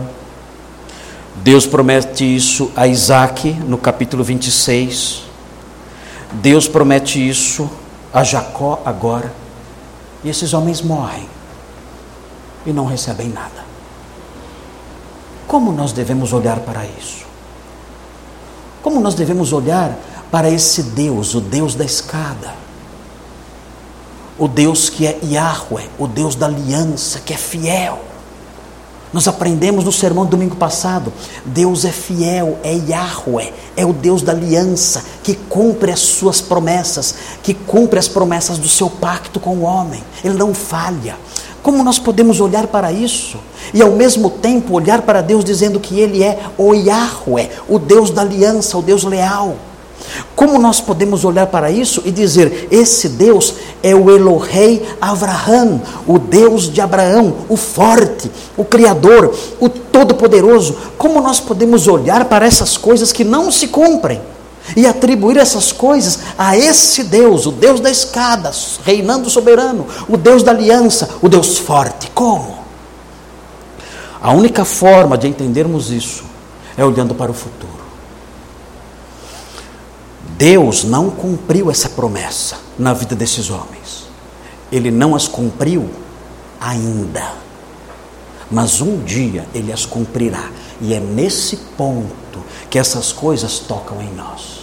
Deus promete isso a Isaque no capítulo vinte e seis, Deus promete isso a Jacó agora, e esses homens morrem. e não recebem nada. Como nós devemos olhar para isso? Como nós devemos olhar para esse Deus, o Deus da escada? O Deus que é Yahweh, o Deus da aliança, que é fiel. Nós aprendemos no sermão do domingo passado, Deus é fiel, é Yahweh, é o Deus da aliança, que cumpre as suas promessas, que cumpre as promessas do seu pacto com o homem. Ele não falha. Como nós podemos olhar para isso e ao mesmo tempo olhar para Deus dizendo que Ele é o Yahweh, o Deus da aliança, o Deus leal? Como nós podemos olhar para isso e dizer, esse Deus é o Elohei Avraham, o Deus de Abraão, o forte, o Criador, o Todo-Poderoso? Como nós podemos olhar para essas coisas que não se cumprem e atribuir essas coisas a esse Deus, o Deus da escada, reinando soberano, o Deus da aliança, o Deus forte? Como? A única forma de entendermos isso é olhando para o futuro. Deus não cumpriu essa promessa na vida desses homens. Ele não as cumpriu ainda. Mas um dia Ele as cumprirá. E é nesse ponto que essas coisas tocam em nós.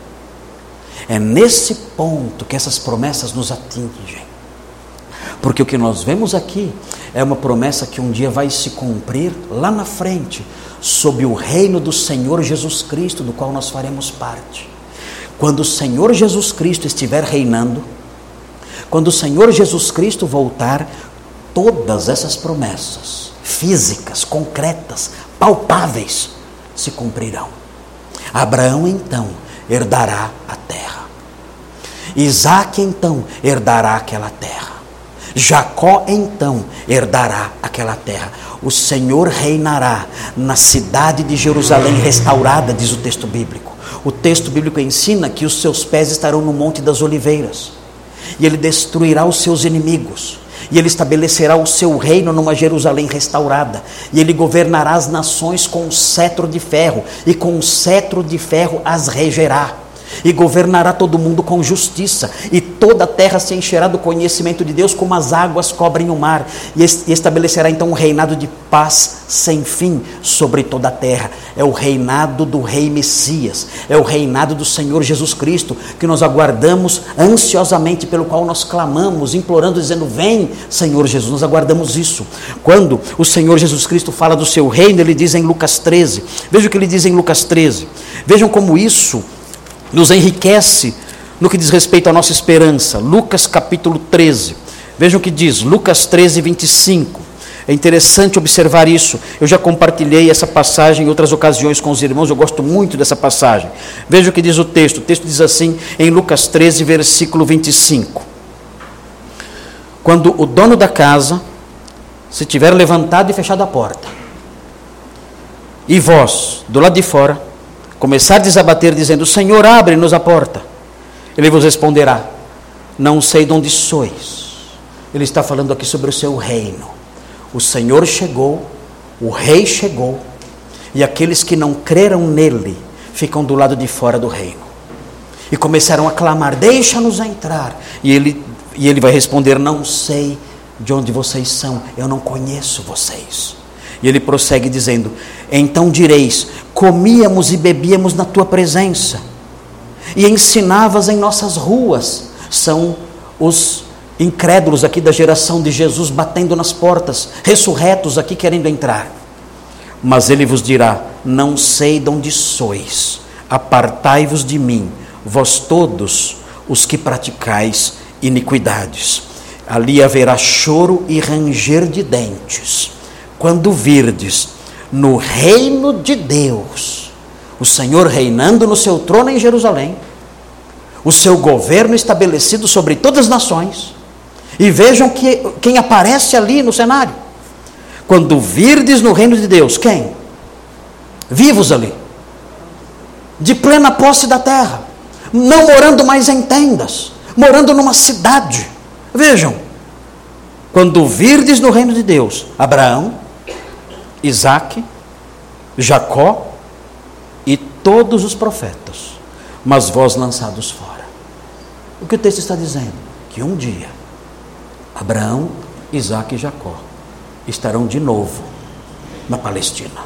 É nesse ponto que essas promessas nos atingem. Porque o que nós vemos aqui é uma promessa que um dia vai se cumprir lá na frente, sob o reino do Senhor Jesus Cristo, do qual nós faremos parte. Quando o Senhor Jesus Cristo estiver reinando, quando o Senhor Jesus Cristo voltar, todas essas promessas físicas, concretas, palpáveis, se cumprirão. Abraão então herdará a terra. Isaque então herdará aquela terra. Jacó então herdará aquela terra. O Senhor reinará na cidade de Jerusalém restaurada, diz o texto bíblico. O texto bíblico ensina que os seus pés estarão no Monte das Oliveiras. E Ele destruirá os seus inimigos. E Ele estabelecerá o seu reino numa Jerusalém restaurada. E Ele governará as nações com um cetro de ferro. E com um cetro de ferro as regerá. E governará todo mundo com justiça. E toda a terra se encherá do conhecimento de Deus, como as águas cobrem o mar. E estabelecerá então um reinado de paz sem fim sobre toda a terra. É o reinado do Rei Messias. É o reinado do Senhor Jesus Cristo, que nós aguardamos ansiosamente, pelo qual nós clamamos, implorando, dizendo, vem Senhor Jesus. Nós aguardamos isso. Quando o Senhor Jesus Cristo fala do seu reino, Ele diz em Lucas treze. Veja o que Ele diz em Lucas treze. Vejam como isso nos enriquece no que diz respeito à nossa esperança. Lucas capítulo treze. Vejam o que diz, Lucas treze, vinte e cinco. É interessante observar isso. Eu já compartilhei essa passagem em outras ocasiões com os irmãos. Eu gosto muito dessa passagem. Veja o que diz o texto. O texto diz assim, em Lucas treze, versículo vinte e cinco. Quando o dono da casa se tiver levantado e fechado a porta, e vós, do lado de fora, começardes a bater dizendo, Senhor, abre-nos a porta, Ele vos responderá, não sei de onde sois. Ele está falando aqui sobre o seu reino. O Senhor chegou, o Rei chegou, e aqueles que não creram nele ficam do lado de fora do reino. E começaram a clamar, deixa-nos entrar. E ele, e ele vai responder, não sei de onde vocês são, eu não conheço vocês. E ele prossegue dizendo, então direis, comíamos e bebíamos na tua presença, e ensinavas em nossas ruas. São os incrédulos aqui da geração de Jesus batendo nas portas, ressurretos aqui querendo entrar. Mas ele vos dirá, não sei de onde sois, apartai-vos de mim, vós todos os que praticais iniquidades. Ali haverá choro e ranger de dentes, quando virdes no reino de Deus, o Senhor reinando no seu trono em Jerusalém, o seu governo estabelecido sobre todas as nações. E vejam que, quem aparece ali no cenário. Quando virdes no reino de Deus, quem? Vivos ali, de plena posse da terra, não morando mais em tendas, morando numa cidade. Vejam, quando virdes no reino de Deus, Abraão, Isaque, Jacó e todos os profetas, mas vós lançados fora. O que o texto está dizendo? Que um dia, Abraão, Isaque e Jacó estarão de novo na Palestina.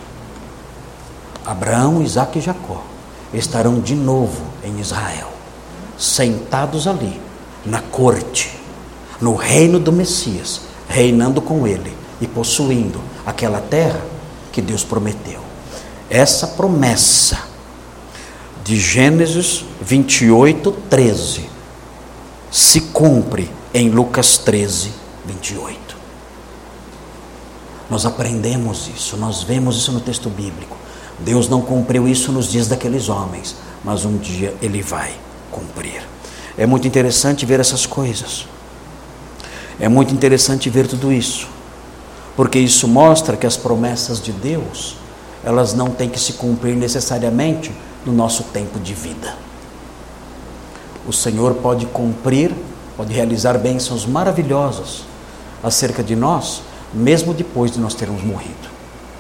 Abraão, Isaque e Jacó estarão de novo em Israel, sentados ali, na corte, no reino do Messias, reinando com ele e possuindo aquela terra que Deus prometeu. Essa promessa de Gênesis vinte e oito, treze se cumpre em Lucas treze, vinte e oito. Nós aprendemos isso, nós vemos isso no texto bíblico. Deus não cumpriu isso nos dias daqueles homens, mas um dia Ele vai cumprir. É muito interessante ver essas coisas. É muito interessante ver tudo isso, porque isso mostra que as promessas de Deus, elas não têm que se cumprir necessariamente no nosso tempo de vida. O Senhor pode cumprir, pode realizar bênçãos maravilhosas acerca de nós, mesmo depois de nós termos morrido.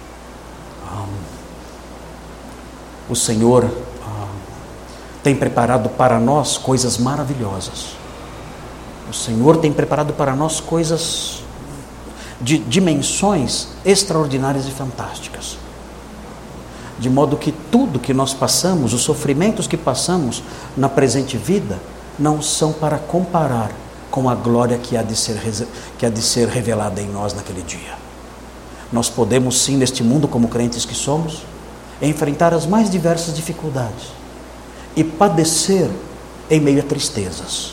O Senhor ah, tem preparado para nós coisas maravilhosas. O Senhor tem preparado para nós coisas de dimensões extraordinárias e fantásticas. De modo que tudo que nós passamos, os sofrimentos que passamos na presente vida, não são para comparar com a glória que há de ser, que há de ser revelada em nós naquele dia. Nós podemos sim, neste mundo, como crentes que somos, enfrentar as mais diversas dificuldades e padecer em meio a tristezas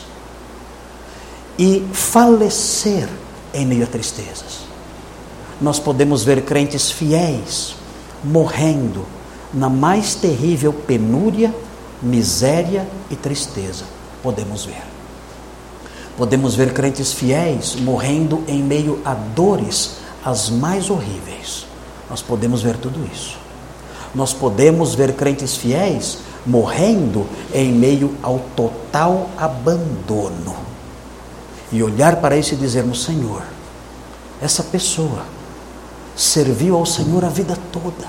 e falecer em meio a tristezas. Nós podemos ver crentes fiéis morrendo na mais terrível penúria, miséria e tristeza. Podemos ver. Podemos ver crentes fiéis morrendo em meio a dores as mais horríveis. Nós podemos ver tudo isso. Nós podemos ver crentes fiéis morrendo em meio ao total abandono. E olhar para isso e dizermos: Senhor, essa pessoa serviu ao Senhor a vida toda.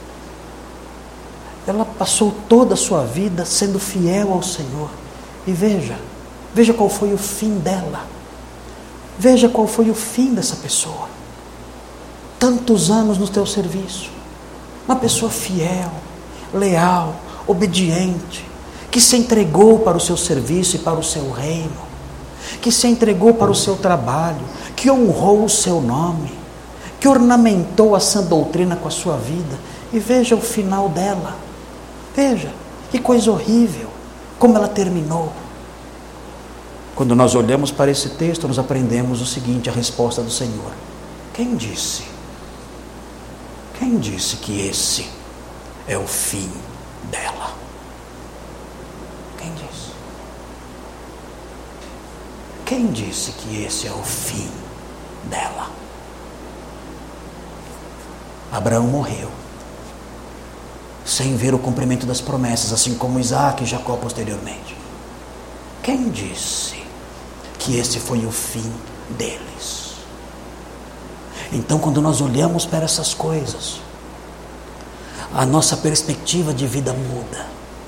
Ela passou toda a sua vida sendo fiel ao Senhor. E veja, veja qual foi o fim dela. Veja qual foi o fim dessa pessoa. Tantos anos no teu serviço. Uma pessoa fiel, leal, obediente, que se entregou para o seu serviço e para o seu reino, que se entregou para o seu trabalho, que honrou o seu nome, que ornamentou a sã doutrina com a sua vida. E veja o final dela. Veja, que coisa horrível, como ela terminou. Quando nós olhamos para esse texto, nós aprendemos o seguinte, a resposta do Senhor. Quem disse? Quem disse que esse é o fim dela? Quem disse? Quem disse que esse é o fim dela? Abraão morreu sem ver o cumprimento das promessas, assim como Isaque e Jacó posteriormente. Quem disse que esse foi o fim deles? Então, quando nós olhamos para essas coisas, a nossa perspectiva de vida muda.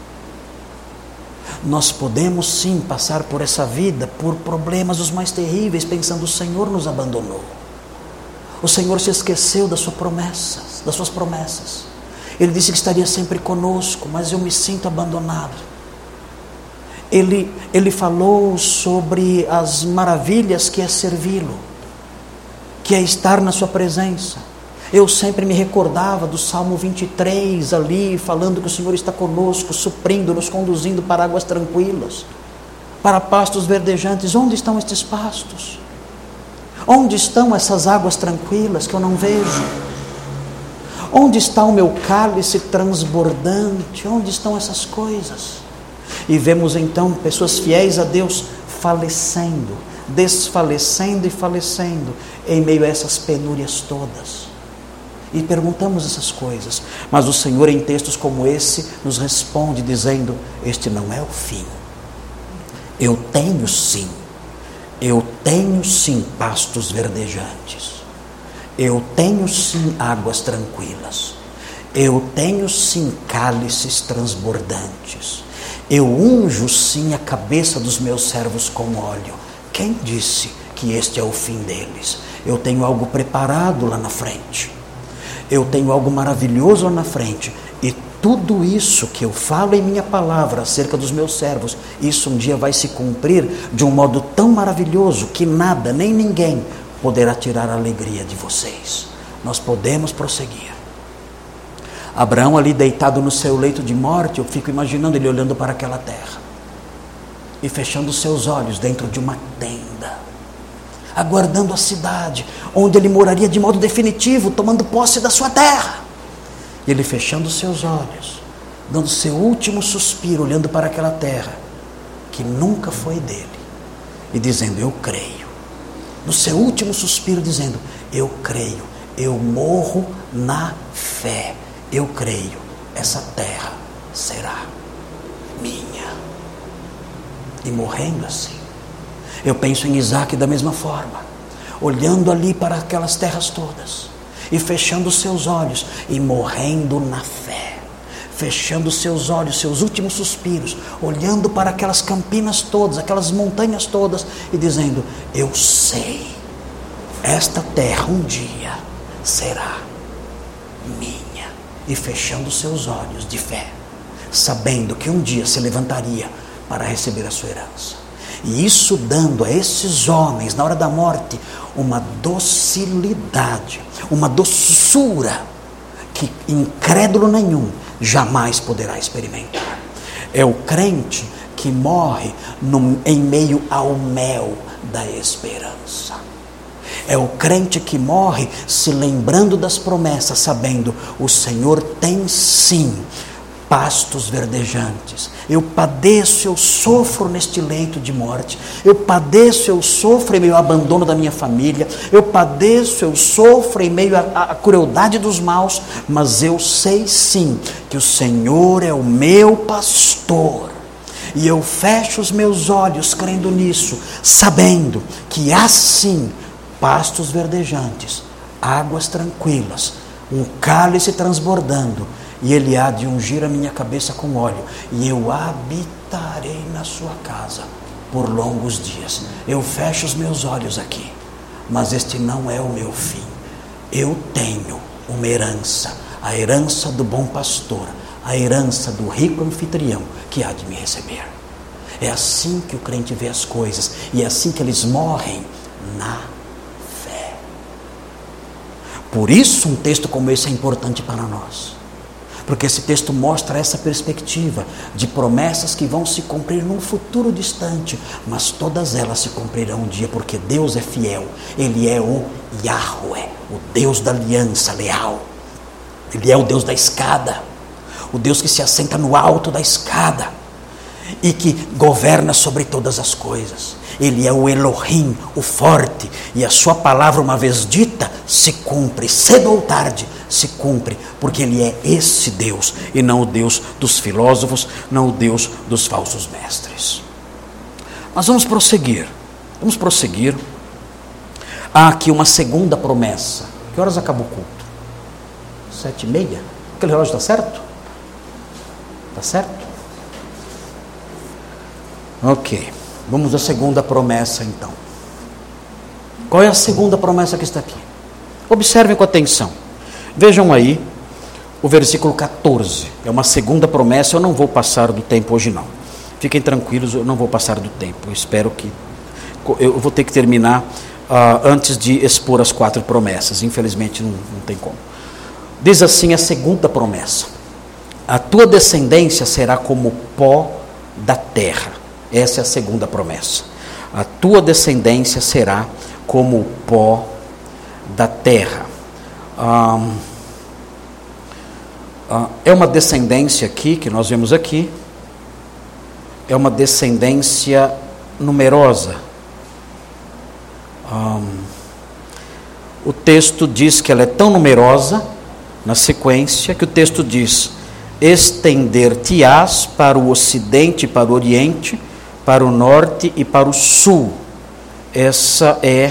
Nós podemos sim passar por essa vida, por problemas os mais terríveis, pensando: o Senhor nos abandonou. O Senhor se esqueceu das suas promessas, das suas promessas. Ele disse que estaria sempre conosco, mas eu me sinto abandonado. Ele, ele falou sobre as maravilhas que é servi-lo, que é estar na sua presença. Eu sempre me recordava do Salmo vinte e três ali, falando que o Senhor está conosco, suprindo, nos conduzindo para águas tranquilas, para pastos verdejantes. Onde estão estes pastos? Onde estão essas águas tranquilas que eu não vejo? Onde está o meu cálice transbordante? Onde estão essas coisas? E vemos então pessoas fiéis a Deus falecendo, desfalecendo e falecendo em meio a essas penúrias todas. E perguntamos essas coisas, mas o Senhor, em textos como esse, nos responde dizendo: este não é o fim. Eu tenho sim, eu tenho sim pastos verdejantes. Eu tenho sim águas tranquilas. Eu tenho sim cálices transbordantes. Eu unjo sim a cabeça dos meus servos com óleo. Quem disse que este é o fim deles? eu tenho algo preparado lá na frente. Eu tenho algo maravilhoso lá na frente. E tudo isso que eu falo em minha palavra acerca dos meus servos, isso um dia vai se cumprir de um modo tão maravilhoso que nada, nem ninguém poderá tirar a alegria de vocês. Nós podemos prosseguir. Abraão ali deitado no seu leito de morte, eu fico imaginando ele olhando para aquela terra e fechando seus olhos dentro de uma tenda, aguardando a cidade onde ele moraria de modo definitivo, tomando posse da sua terra. E ele fechando seus olhos, dando seu último suspiro, olhando para aquela terra que nunca foi dele, e dizendo: eu creio. No seu último suspiro dizendo: eu creio, eu morro na fé, eu creio, essa terra será minha. E morrendo assim, eu penso em Isaac da mesma forma, olhando ali para aquelas terras todas, e fechando seus olhos, e morrendo na fé, fechando seus olhos, seus últimos suspiros, olhando para aquelas campinas todas, aquelas montanhas todas, e dizendo: eu sei, esta terra um dia será minha. E fechando seus olhos de fé, sabendo que um dia se levantaria para receber a sua herança. E isso dando a esses homens, na hora da morte, uma docilidade, uma doçura que incrédulo nenhum jamais poderá experimentar. É o crente que morre no, em meio ao mel da esperança. É o crente que morre se lembrando das promessas, sabendo: o Senhor tem sim pastos verdejantes. Eu padeço, eu sofro neste leito de morte. Eu padeço, eu sofro em meio ao abandono da minha família. Eu padeço, eu sofro em meio à, à crueldade dos maus. Mas eu sei sim que o Senhor é o meu pastor. E eu fecho os meus olhos crendo nisso, sabendo que há sim pastos verdejantes, águas tranquilas, um cálice transbordando, e Ele há de ungir a minha cabeça com óleo, e eu habitarei na sua casa por longos dias. Eu fecho os meus olhos aqui, mas este não é o meu fim. Eu tenho uma herança, a herança do bom pastor, a herança do rico anfitrião que há de me receber. É assim que o crente vê as coisas, e é assim que eles morrem na fé. Por isso um texto como esse é importante para nós, porque esse texto mostra essa perspectiva de promessas que vão se cumprir num futuro distante, mas todas elas se cumprirão um dia, porque Deus é fiel. Ele é o Yahweh, o Deus da aliança leal. Ele é o Deus da escada, o Deus que se assenta no alto da escada e que governa sobre todas as coisas. Ele é o Elohim, o forte, e a sua palavra, uma vez dita, se cumpre, cedo ou tarde se cumpre, porque Ele é esse Deus, e não o Deus dos filósofos, não o Deus dos falsos mestres. Mas vamos prosseguir, vamos prosseguir. Há aqui uma segunda promessa. Que horas acabou o culto? Sete e meia? Aquele relógio está certo? Está certo? Ok, vamos à segunda promessa então. Qual é a segunda promessa que está aqui? Observem com atenção. Vejam aí o versículo catorze. É uma segunda promessa. Eu não vou passar do tempo hoje não. Fiquem tranquilos, eu não vou passar do tempo. Eu espero que... Eu vou ter que terminar uh, antes de expor as quatro promessas. Infelizmente não, não tem como. Diz assim a segunda promessa: a tua descendência será como o pó da terra. Essa é a segunda promessa. A tua descendência será como o pó da terra. Ah, ah, é uma descendência aqui, que nós vemos aqui, é uma descendência numerosa. Ah, o texto diz que ela é tão numerosa, na sequência, que o texto diz: estender-te-ás para o ocidente e para o oriente, para o norte e para o sul. Essa é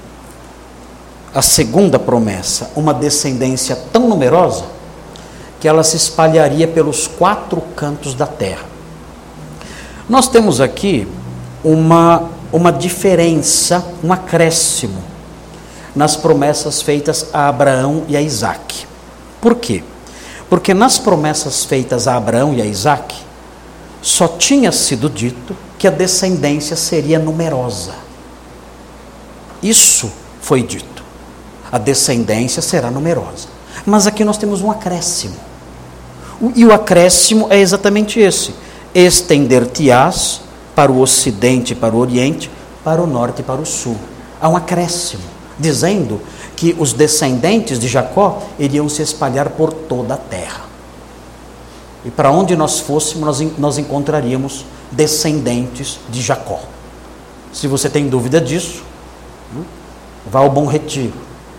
a segunda promessa, uma descendência tão numerosa que ela se espalharia pelos quatro cantos da terra. Nós temos aqui uma, uma diferença, um acréscimo. nas promessas feitas a Abraão e a Isaque. Por quê? Porque nas promessas feitas a Abraão e a Isaque, só tinha sido dito que a descendência seria numerosa. Isso foi dito. A descendência será numerosa. Mas aqui nós temos um acréscimo. E o acréscimo é exatamente esse: estender-te-ás para o ocidente e para o oriente, para o norte e para o sul. Há um acréscimo, dizendo que os descendentes de Jacó iriam se espalhar por toda a terra. E para onde nós fôssemos, nós, nós encontraríamos descendentes de Jacó. Se você tem dúvida disso, vá ao Bom Retiro.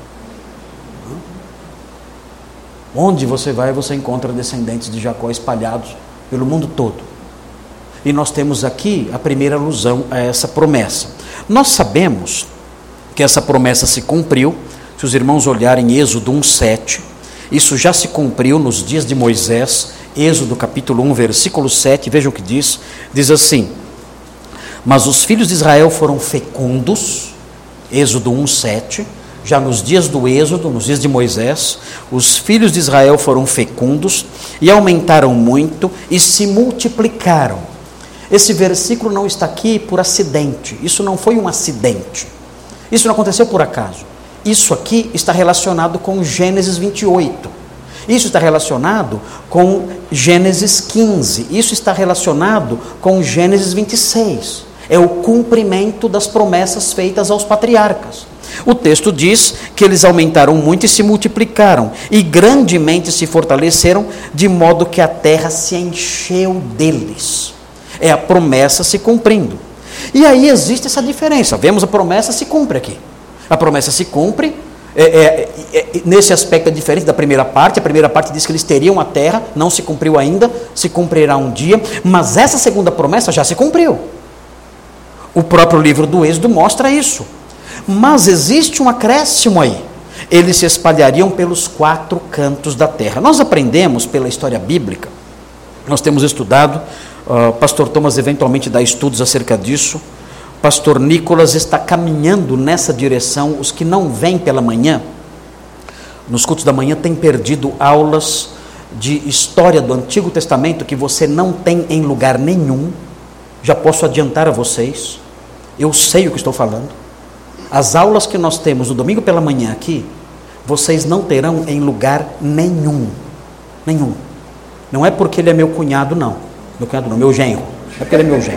Onde você vai, você encontra descendentes de Jacó espalhados pelo mundo todo. E nós temos aqui a primeira alusão a essa promessa. Nós sabemos que essa promessa se cumpriu. Se os irmãos olharem Êxodo um, sete, isso já se cumpriu nos dias de Moisés. Êxodo capítulo um, versículo sete, vejam o que diz. Diz assim: mas os filhos de Israel foram fecundos. Êxodo um, sete. Já nos dias do Êxodo, nos dias de Moisés, os filhos de Israel foram fecundos e aumentaram muito e se multiplicaram. Esse versículo não está aqui por acidente. Isso não foi um acidente. Isso não aconteceu por acaso. Isso aqui está relacionado com Gênesis vinte e oito. Isso está relacionado com Gênesis quinze. Isso está relacionado com Gênesis vinte e seis. É o cumprimento das promessas feitas aos patriarcas. O texto diz que eles aumentaram muito e se multiplicaram, e grandemente se fortaleceram, de modo que a terra se encheu deles. É a promessa se cumprindo. E aí existe essa diferença. Vemos a promessa se cumpre aqui. A promessa se cumpre, é, é, é, nesse aspecto é diferente da primeira parte. A primeira parte diz que eles teriam a terra, não se cumpriu ainda, se cumprirá um dia, mas essa segunda promessa já se cumpriu. O próprio livro do Êxodo mostra isso. Mas existe um acréscimo aí. Eles se espalhariam pelos quatro cantos da terra. Nós aprendemos pela história bíblica, nós temos estudado, o uh, pastor Thomas eventualmente dá estudos acerca disso, pastor Nicolas está caminhando nessa direção. Os que não vêm pela manhã, nos cultos da manhã, têm perdido aulas de história do Antigo Testamento que você não tem em lugar nenhum. Já posso adiantar a vocês, eu sei o que estou falando. As aulas que nós temos no domingo pela manhã aqui, vocês não terão em lugar nenhum. Nenhum. Não é porque ele é meu cunhado, não. Meu cunhado não, meu genro. É porque ele é meu genro.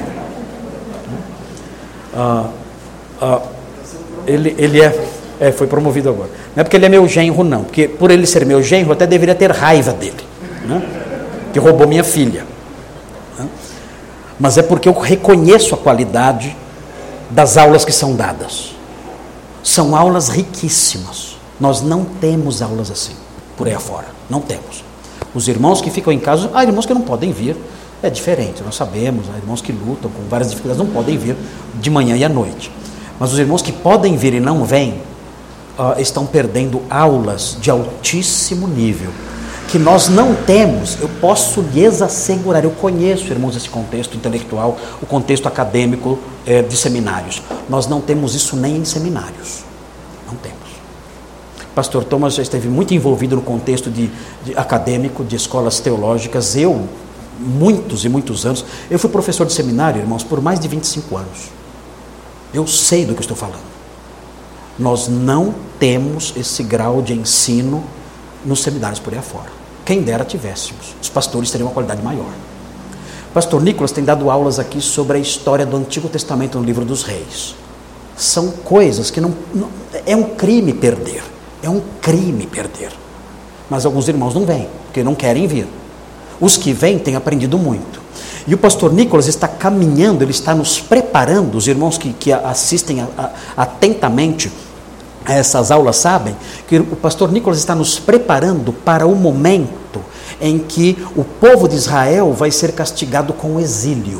Ah, ah, ele ele é, é, foi promovido agora. Não é porque ele é meu genro, não. Porque por ele ser meu genro, eu até deveria ter raiva dele. Né? Que roubou minha filha. Né? Mas é porque eu reconheço a qualidade das aulas que são dadas. São aulas riquíssimas. Nós não temos aulas assim, por aí afora. Não temos. Os irmãos que ficam em casa, há irmãos que não podem vir. É diferente, nós sabemos. Há irmãos que lutam com várias dificuldades, não podem vir de manhã e à noite. Mas os irmãos que podem vir e não vêm, uh, estão perdendo aulas de altíssimo nível, que nós não temos. Eu posso lhes assegurar, eu conheço, irmãos, esse contexto intelectual, o contexto acadêmico eh, de seminários. Nós não temos isso nem em seminários. Não temos. Pastor Thomas já esteve muito envolvido no contexto de, de acadêmico, de escolas teológicas. Eu, muitos e muitos anos, eu fui professor de seminário, irmãos, por mais de vinte e cinco anos. Eu sei do que estou falando. Nós não temos esse grau de ensino nos seminários por aí afora. Quem dera tivéssemos. Os pastores teriam uma qualidade maior. Pastor Nicolas tem dado aulas aqui sobre a história do Antigo Testamento no livro dos Reis. São coisas que não, não... É um crime perder. É um crime perder. Mas alguns irmãos não vêm, porque não querem vir. Os que vêm têm aprendido muito. E o pastor Nicolas está caminhando, ele está nos preparando. Os irmãos que, que assistem a, a, atentamente a essas aulas sabem que o pastor Nicolas está nos preparando para o momento em que o povo de Israel vai ser castigado com o exílio.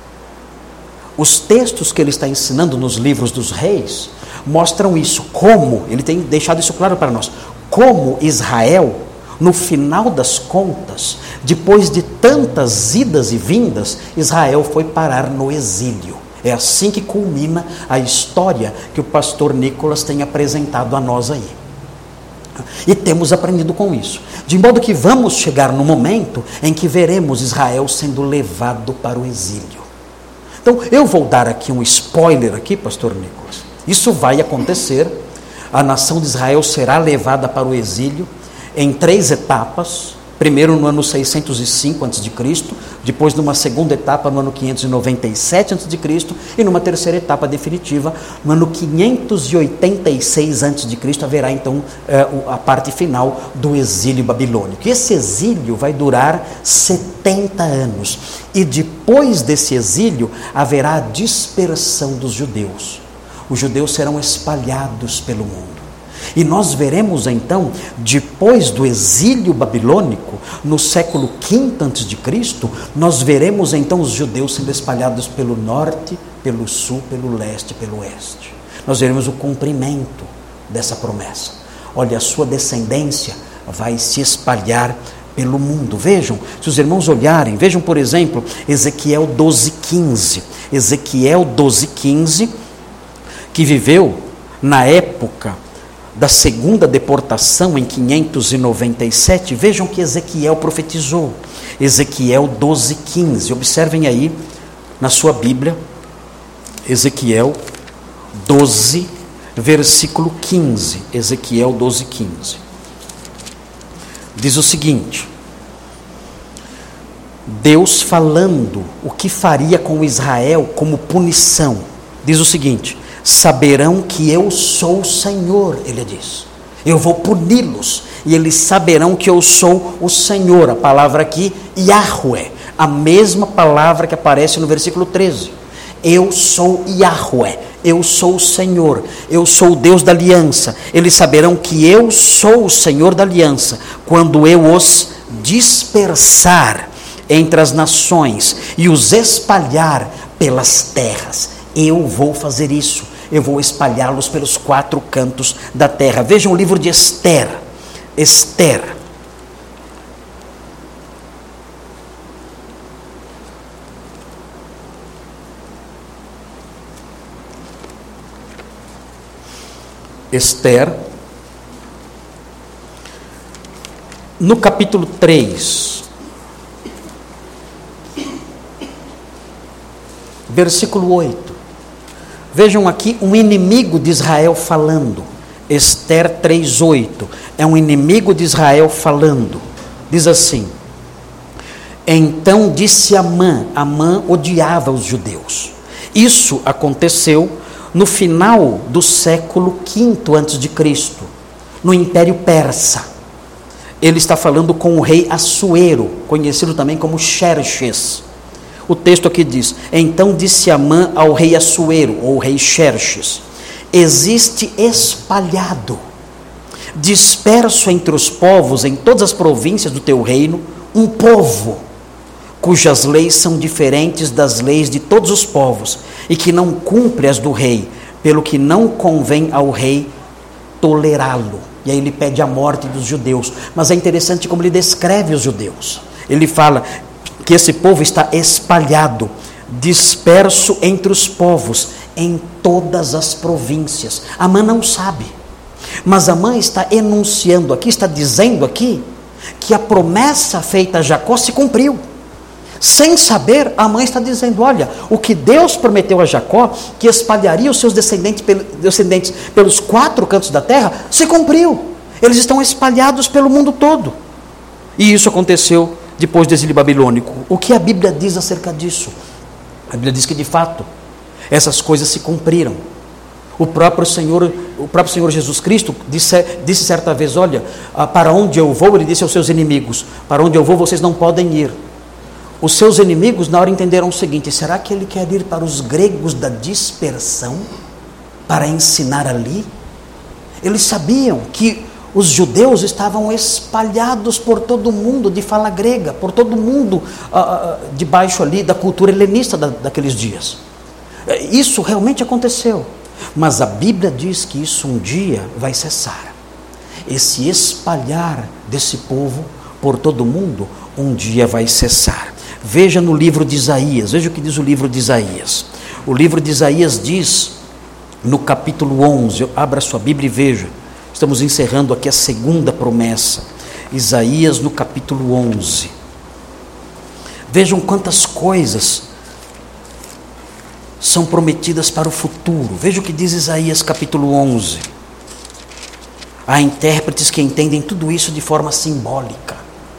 Os textos que ele está ensinando nos livros dos reis mostram isso, como, ele tem deixado isso claro para nós, como Israel, no final das contas, depois de tantas idas e vindas, Israel foi parar no exílio. É assim que culmina a história que o pastor Nicolas tem apresentado a nós aí. E temos aprendido com isso. De modo que vamos chegar no momento em que veremos Israel sendo levado para o exílio. Então, eu vou dar aqui um spoiler aqui, pastor Nicolas. Isso vai acontecer. A nação de Israel será levada para o exílio em três etapas. Primeiro no ano seiscentos e cinco antes de Cristo, depois numa segunda etapa no ano quinhentos e noventa e sete antes de Cristo e numa terceira etapa definitiva no ano quinhentos e oitenta e seis antes de Cristo haverá então a parte final do exílio babilônico. E esse exílio vai durar setenta anos e depois desse exílio haverá a dispersão dos judeus. Os judeus serão espalhados pelo mundo. E nós veremos então, depois do exílio babilônico, no século quinto antes de Cristo, nós veremos então os judeus sendo espalhados pelo norte, pelo sul, pelo leste, pelo oeste. Nós veremos o cumprimento dessa promessa. Olha, a sua descendência vai se espalhar pelo mundo. Vejam, se os irmãos olharem, vejam por exemplo, Ezequiel doze, quinze. Ezequiel doze, quinze, que viveu na época da segunda deportação em quinhentos e noventa e sete, vejam que Ezequiel profetizou. Ezequiel doze, quinze. Observem aí na sua Bíblia, Ezequiel doze, versículo quinze. Ezequiel doze, quinze. Diz o seguinte: Deus falando o que faria com Israel como punição. Diz o seguinte: saberão que eu sou o Senhor, ele diz. Eu vou puni-los e eles saberão que eu sou o Senhor. A palavra aqui, Yahweh, a mesma palavra que aparece no versículo treze. Eu sou Yahweh, eu sou o Senhor, eu sou o Deus da aliança. Eles saberão que eu sou o Senhor da aliança, quando eu os dispersar entre as nações e os espalhar pelas terras. Eu vou fazer isso, eu vou espalhá-los pelos quatro cantos da terra. Vejam o livro de Esther. Esther. Esther, no capítulo três, versículo oito. Vejam aqui um inimigo de Israel falando. Esther três, oito. É um inimigo de Israel falando. Diz assim: então disse Amã. Amã odiava os judeus. Isso aconteceu no final do século quinto antes de Cristo, no Império Persa. Ele está falando com o rei Assuero, conhecido também como Xerxes. O texto aqui diz: então disse Amã ao rei Assuero, ou rei Xerxes: existe espalhado, disperso entre os povos, em todas as províncias do teu reino, um povo, cujas leis são diferentes das leis de todos os povos, e que não cumpre as do rei, pelo que não convém ao rei tolerá-lo. E aí ele pede a morte dos judeus. Mas é interessante como ele descreve os judeus. Ele fala que esse povo está espalhado, disperso entre os povos, em todas as províncias. Amã não sabe, mas Amã está enunciando aqui, está dizendo aqui, que a promessa feita a Jacó se cumpriu. Sem saber, Amã está dizendo: olha, o que Deus prometeu a Jacó, que espalharia os seus descendentes, descendentes pelos quatro cantos da terra, se cumpriu. Eles estão espalhados pelo mundo todo. E isso aconteceu depois do exílio babilônico. O que a Bíblia diz acerca disso? A Bíblia diz que de fato essas coisas se cumpriram. O próprio Senhor, o próprio Senhor Jesus Cristo disse, disse certa vez: olha, para onde eu vou, ele disse aos seus inimigos, para onde eu vou vocês não podem ir. Os seus inimigos na hora entenderam o seguinte: será que ele quer ir para os gregos da dispersão, para ensinar ali? Eles sabiam que os judeus estavam espalhados por todo o mundo de fala grega, por todo o mundo ah, debaixo ali da cultura helenista da, daqueles dias. Isso realmente aconteceu, mas a Bíblia diz que isso um dia vai cessar. Esse espalhar desse povo por todo o mundo um dia vai cessar. Veja no livro de Isaías, veja o que diz o livro de Isaías. O livro de Isaías diz, no capítulo onze, abra sua Bíblia e veja, estamos encerrando aqui a segunda promessa, Isaías no capítulo onze. Vejam quantas coisas são prometidas para o futuro. Veja o que diz Isaías capítulo onze. Há intérpretes que entendem tudo isso de forma simbólica.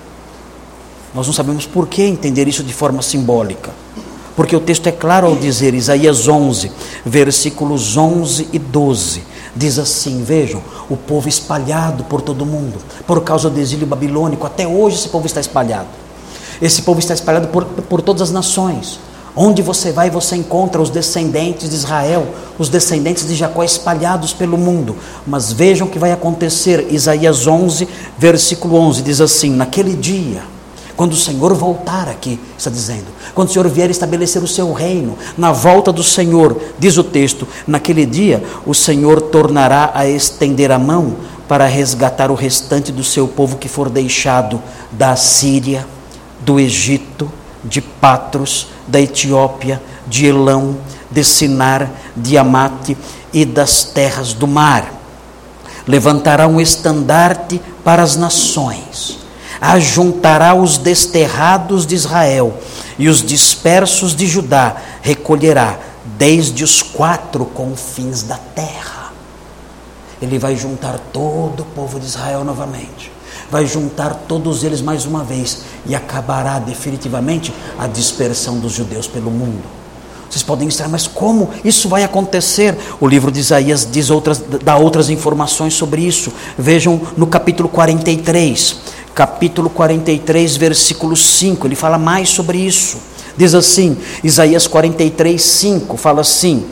Nós não sabemos por que entender isso de forma simbólica. Porque o texto é claro ao dizer, Isaías onze, versículos onze e doze. Diz assim, vejam, o povo espalhado por todo o mundo, por causa do exílio babilônico, até hoje esse povo está espalhado. Esse povo está espalhado por, por todas as nações. Onde você vai, você encontra os descendentes de Israel, os descendentes de Jacó espalhados pelo mundo. Mas vejam o que vai acontecer. Isaías onze, versículo onze, diz assim, naquele dia, quando o Senhor voltar aqui, está dizendo, quando o Senhor vier estabelecer o seu reino, na volta do Senhor, diz o texto, naquele dia o Senhor tornará a estender a mão para resgatar o restante do seu povo que for deixado da Síria, do Egito, de Patros, da Etiópia, de Elão, de Sinar, de Amate e das terras do mar. Levantará um estandarte para as nações, ajuntará os desterrados de Israel e os dispersos de Judá recolherá desde os quatro confins da terra. Ele vai juntar todo o povo de Israel novamente. Vai juntar todos eles mais uma vez e acabará definitivamente a dispersão dos judeus pelo mundo. Vocês podem estar, mas como isso vai acontecer? O livro de Isaías diz outras, dá outras informações sobre isso. Vejam no capítulo quarenta e três, capítulo quarenta e três, versículo cinco, ele fala mais sobre isso. Diz assim, Isaías quarenta e três, cinco, fala assim,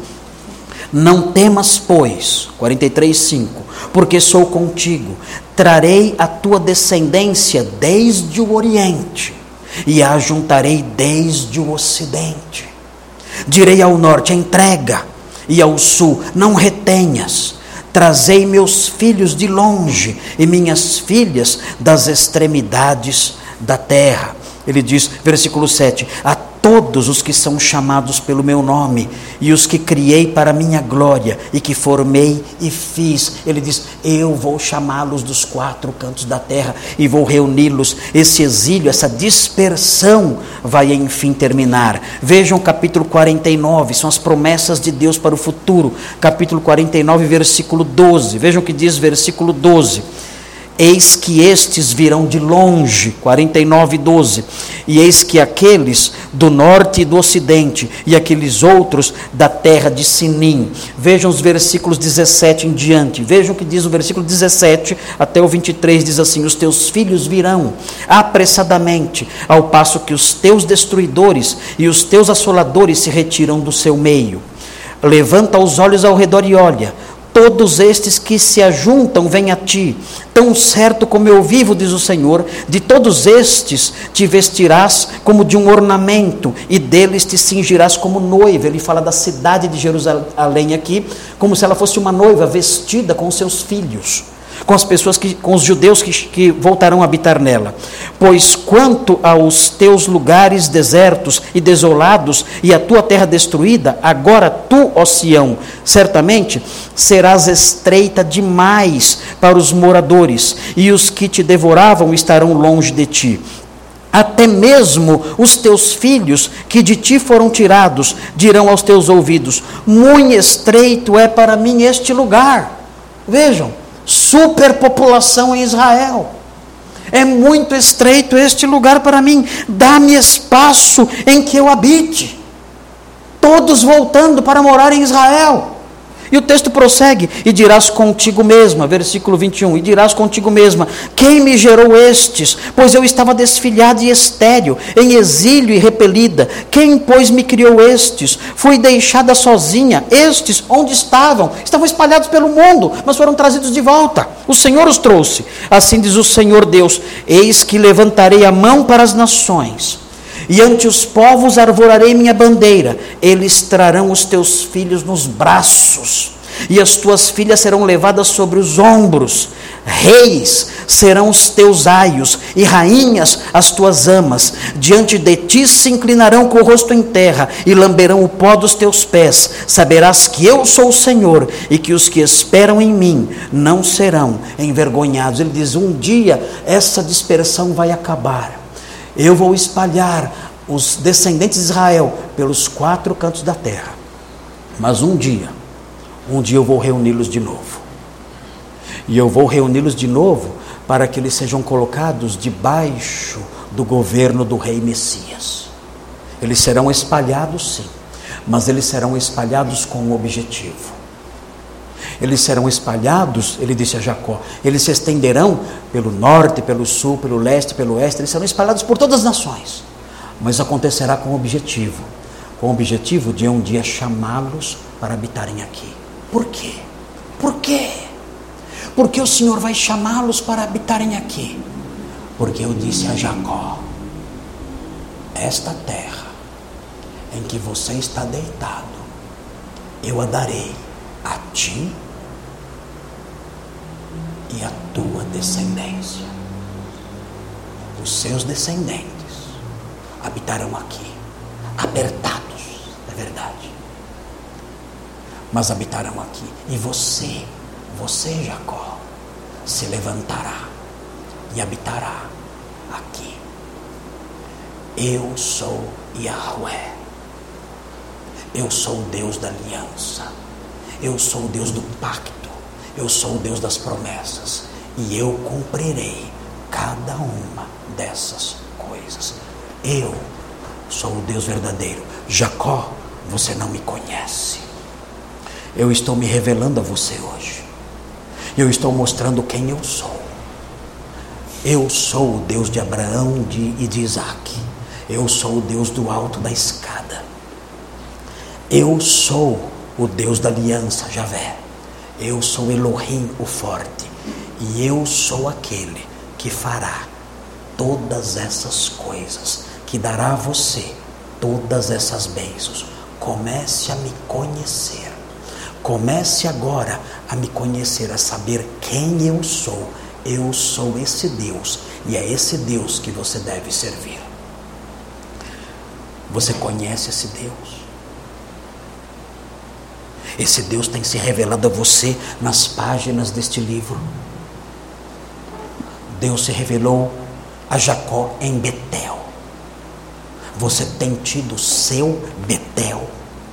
não temas, pois, quarenta e três, cinco, porque sou contigo, trarei a tua descendência desde o Oriente, e a ajuntarei desde o Ocidente. Direi ao norte, entrega, e ao sul, não retenhas. Trazei meus filhos de longe, e minhas filhas das extremidades da terra. Ele diz, versículo sete, a todos os que são chamados pelo meu nome, e os que criei para minha glória, e que formei e fiz. Ele diz, eu vou chamá-los dos quatro cantos da terra, e vou reuni-los. Esse exílio, essa dispersão, vai enfim terminar. Vejam o capítulo quarenta e nove, são as promessas de Deus para o futuro. Capítulo quarenta e nove, versículo doze. Vejam o que diz versículo doze. Eis que estes virão de longe, quarenta e nove, doze, e eis que aqueles do norte e do ocidente, e aqueles outros da terra de Sinim. Vejam os versículos dezessete em diante, vejam o que diz o versículo dezessete até o vinte e três, diz assim, os teus filhos virão apressadamente, ao passo que os teus destruidores e os teus assoladores se retiram do seu meio. Levanta os olhos ao redor e olha, todos estes que se ajuntam vêm a ti, tão certo como eu vivo, diz o Senhor, de todos estes te vestirás como de um ornamento, e deles te cingirás como noiva. Ele fala da cidade de Jerusalém aqui, como se ela fosse uma noiva vestida com seus filhos, com as pessoas, que, com os judeus que, que voltarão a habitar nela. Pois quanto aos teus lugares desertos e desolados, e a tua terra destruída, agora tu, ó Sião, certamente serás estreita demais para os moradores, e os que te devoravam estarão longe de ti. Até mesmo os teus filhos que de ti foram tirados dirão aos teus ouvidos, muito estreito é para mim este lugar. Vejam, superpopulação em Israel. É muito estreito este lugar para mim. Dá-me espaço em que eu habite. Todos voltando para morar em Israel. E o texto prossegue, e dirás contigo mesma, versículo vinte e um, e dirás contigo mesma, quem me gerou estes? Pois eu estava desfilhada e estéril, em exílio e repelida. Quem, pois, me criou estes? Fui deixada sozinha. Estes, onde estavam? Estavam espalhados pelo mundo, mas foram trazidos de volta. O Senhor os trouxe. Assim diz o Senhor Deus, eis que levantarei a mão para as nações, e ante os povos arvorarei minha bandeira. Eles trarão os teus filhos nos braços, e as tuas filhas serão levadas sobre os ombros. Reis serão os teus aios, e rainhas as tuas amas. Diante de ti se inclinarão com o rosto em terra, e lamberão o pó dos teus pés. Saberás que eu sou o Senhor, e que os que esperam em mim não serão envergonhados. Ele diz, um dia essa dispersão vai acabar. Eu vou espalhar os descendentes de Israel pelos quatro cantos da terra. Mas um dia, um dia eu vou reuni-los de novo. E eu vou reuni-los de novo para que eles sejam colocados debaixo do governo do rei Messias. Eles serão espalhados, sim, mas eles serão espalhados com um objetivo. Eles serão espalhados, ele disse a Jacó, eles se estenderão pelo norte, pelo sul, pelo leste, pelo oeste, eles serão espalhados por todas as nações. Mas acontecerá com um objetivo, com o objetivo de um dia chamá-los para habitarem aqui. Por quê? Por quê? Porque o Senhor vai chamá-los para habitarem aqui. Porque eu disse a Jacó, esta terra em que você está deitado, eu a darei a ti e a tua descendência. Os seus descendentes habitarão aqui, apertados, é verdade, mas habitarão aqui. E você, você Jacó, se levantará e habitará aqui. Eu sou Yahweh, eu sou o Deus da aliança, eu sou o Deus do pacto, eu sou o Deus das promessas, e eu cumprirei cada uma dessas coisas. Eu sou o Deus verdadeiro. Jacó, você não me conhece. Eu estou me revelando a você hoje. Eu estou mostrando quem eu sou. Eu sou o Deus de Abraão de, e de Isaac. Eu sou o Deus do alto da escada. Eu sou o Deus da aliança, Javé. Eu sou Elohim, o forte. E eu sou aquele que fará todas essas coisas, que dará a você todas essas bênçãos. Comece a me conhecer. Comece agora a me conhecer, a saber quem eu sou. Eu sou esse Deus, e é esse Deus que você deve servir. Você conhece esse Deus? Esse Deus tem se revelado a você nas páginas deste livro. Deus se revelou a Jacó em Betel. Você tem tido seu Betel.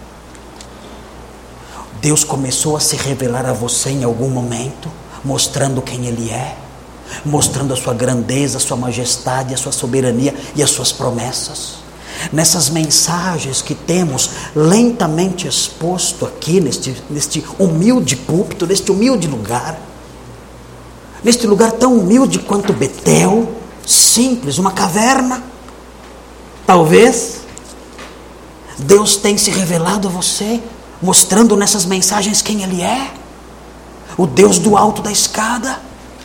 Deus começou a se revelar a você em algum momento, mostrando quem Ele é, mostrando a sua grandeza, a sua majestade, a sua soberania e as suas promessas. Nessas mensagens que temos lentamente exposto aqui, neste, neste humilde púlpito, neste humilde lugar, neste lugar tão humilde quanto Betel, simples, uma caverna, talvez, Deus tem se revelado a você, mostrando nessas mensagens quem Ele é, o Deus do alto da escada,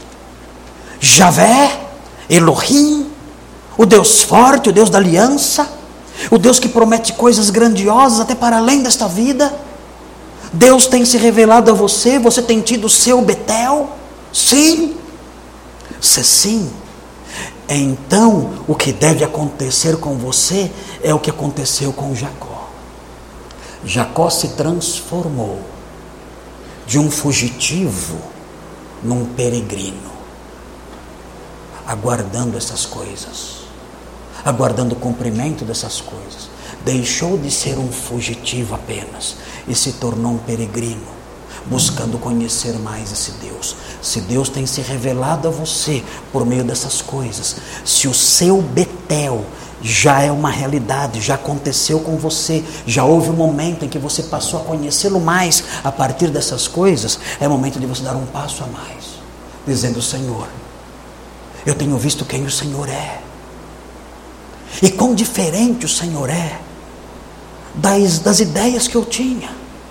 Javé, Elohim, o Deus forte, o Deus da aliança, o Deus que promete coisas grandiosas até para além desta vida. Deus tem se revelado a você, você tem tido o seu Betel? Sim. Se sim, então o que deve acontecer com você é o que aconteceu com Jacó. Jacó se transformou de um fugitivo num peregrino, aguardando essas coisas, aguardando o cumprimento dessas coisas. Deixou de ser um fugitivo apenas e se tornou um peregrino, buscando conhecer mais esse Deus. Se Deus tem se revelado a você por meio dessas coisas, se o seu Betel já é uma realidade, já aconteceu com você, já houve um momento em que você passou a conhecê-lo mais a partir dessas coisas, é momento de você dar um passo a mais, dizendo: Senhor, eu tenho visto quem o Senhor é, e quão diferente o Senhor é das, das ideias que eu tinha.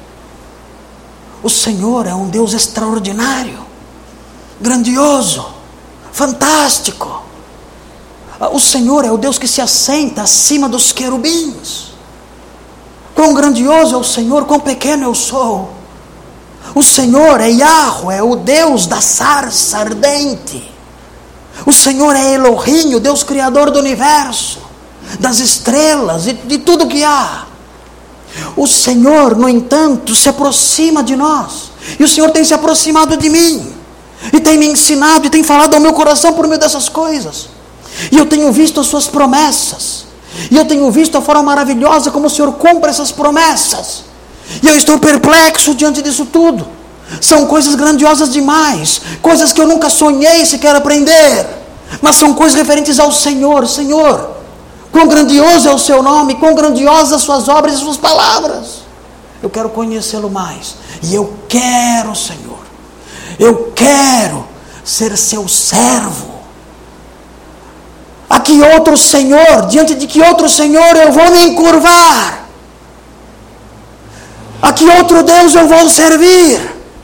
O Senhor é um Deus extraordinário, grandioso, fantástico. O Senhor é o Deus que se assenta acima dos querubins. Quão grandioso é o Senhor, quão pequeno eu sou. O Senhor é Yahweh, é o Deus da sarça ardente. O Senhor é Elohim, o Deus criador do universo, das estrelas e de tudo que há. O Senhor, no entanto, se aproxima de nós. E o Senhor tem se aproximado de mim. E tem me ensinado e tem falado ao meu coração por meio dessas coisas. E eu tenho visto as suas promessas. E eu tenho visto a forma maravilhosa como o Senhor cumpre essas promessas. E eu estou perplexo diante disso tudo. São coisas grandiosas demais. Coisas que eu nunca sonhei sequer aprender. Mas são coisas referentes ao Senhor. Senhor, quão grandioso é o seu nome, quão grandiosas as suas obras e as suas palavras. Eu quero conhecê-lo mais. E eu quero, Senhor, eu quero ser seu servo. A que outro Senhor, diante de que outro Senhor eu vou me encurvar? A que outro Deus eu vou servir?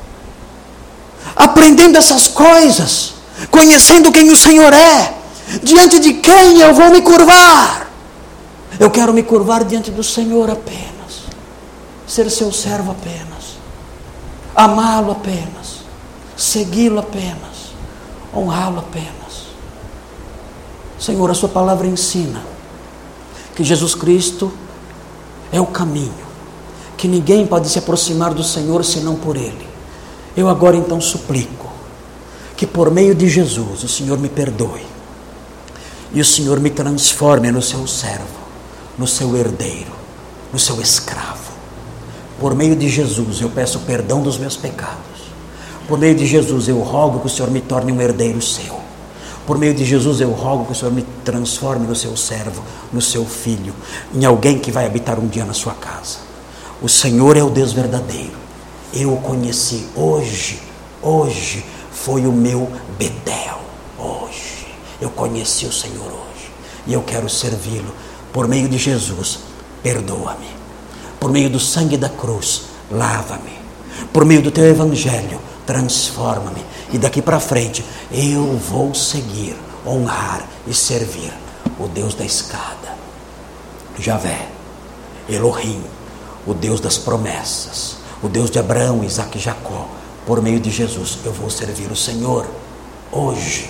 Aprendendo essas coisas, conhecendo quem o Senhor é, diante de quem eu vou me curvar? Eu quero me curvar diante do Senhor apenas, ser seu servo apenas, amá-lo apenas, segui-lo apenas, honrá-lo apenas. Senhor, a sua palavra ensina que Jesus Cristo é o caminho, que ninguém pode se aproximar do Senhor senão por Ele. Eu agora então suplico que por meio de Jesus o Senhor me perdoe e o Senhor me transforme no seu servo, no seu herdeiro, no seu escravo. Por meio de Jesus eu peço perdão dos meus pecados. Por meio de Jesus eu rogo que o Senhor me torne um herdeiro seu. Por meio de Jesus eu rogo que o Senhor me transforme no seu servo, no seu filho, em alguém que vai habitar um dia na sua casa. O Senhor é o Deus verdadeiro. Eu o conheci hoje, hoje foi o meu Betel, hoje. Eu conheci o Senhor hoje e eu quero servi-lo. Por meio de Jesus, perdoa-me. Por meio do sangue da cruz, lava-me. Por meio do teu evangelho, transforma-me. E daqui para frente, eu vou seguir, honrar e servir o Deus da escada, Javé, Elohim, o Deus das promessas, o Deus de Abraão, Isaque e Jacó. Por meio de Jesus, eu vou servir o Senhor. Hoje,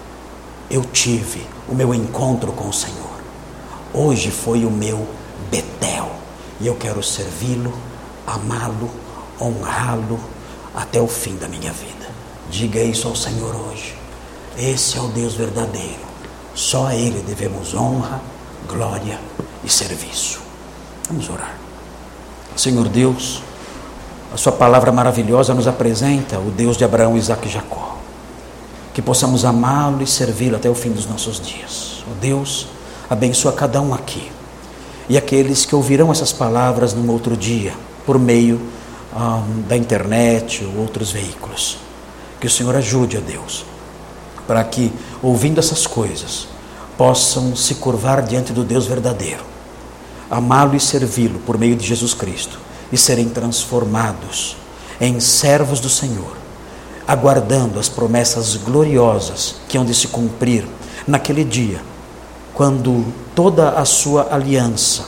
eu tive o meu encontro com o Senhor. Hoje foi o meu Betel. E eu quero servi-lo, amá-lo, honrá-lo até o fim da minha vida. Diga isso ao Senhor hoje. Esse é o Deus verdadeiro. Só a Ele devemos honra, glória e serviço. Vamos orar. Senhor Deus, a sua palavra maravilhosa nos apresenta o Deus de Abraão, Isaque e Jacó. Que possamos amá-lo e servi-lo até o fim dos nossos dias. Ó Deus, abençoa cada um aqui. E aqueles que ouvirão essas palavras num outro dia, por meio um, da internet ou outros veículos. Que o Senhor ajude, ó Deus, para que, ouvindo essas coisas, possam se curvar diante do Deus verdadeiro, amá-lo e servi-lo por meio de Jesus Cristo, e serem transformados em servos do Senhor, aguardando as promessas gloriosas que hão de se cumprir naquele dia, quando toda a sua aliança,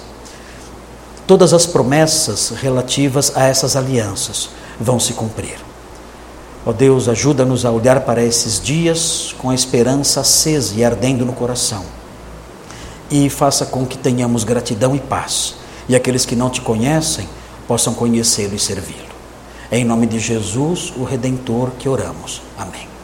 todas as promessas relativas a essas alianças vão se cumprir. Ó Deus, ajuda-nos a olhar para esses dias com a esperança acesa e ardendo no coração. E faça com que tenhamos gratidão e paz. E aqueles que não te conhecem possam conhecê-lo e servi-lo. É em nome de Jesus, o Redentor, que oramos. Amém.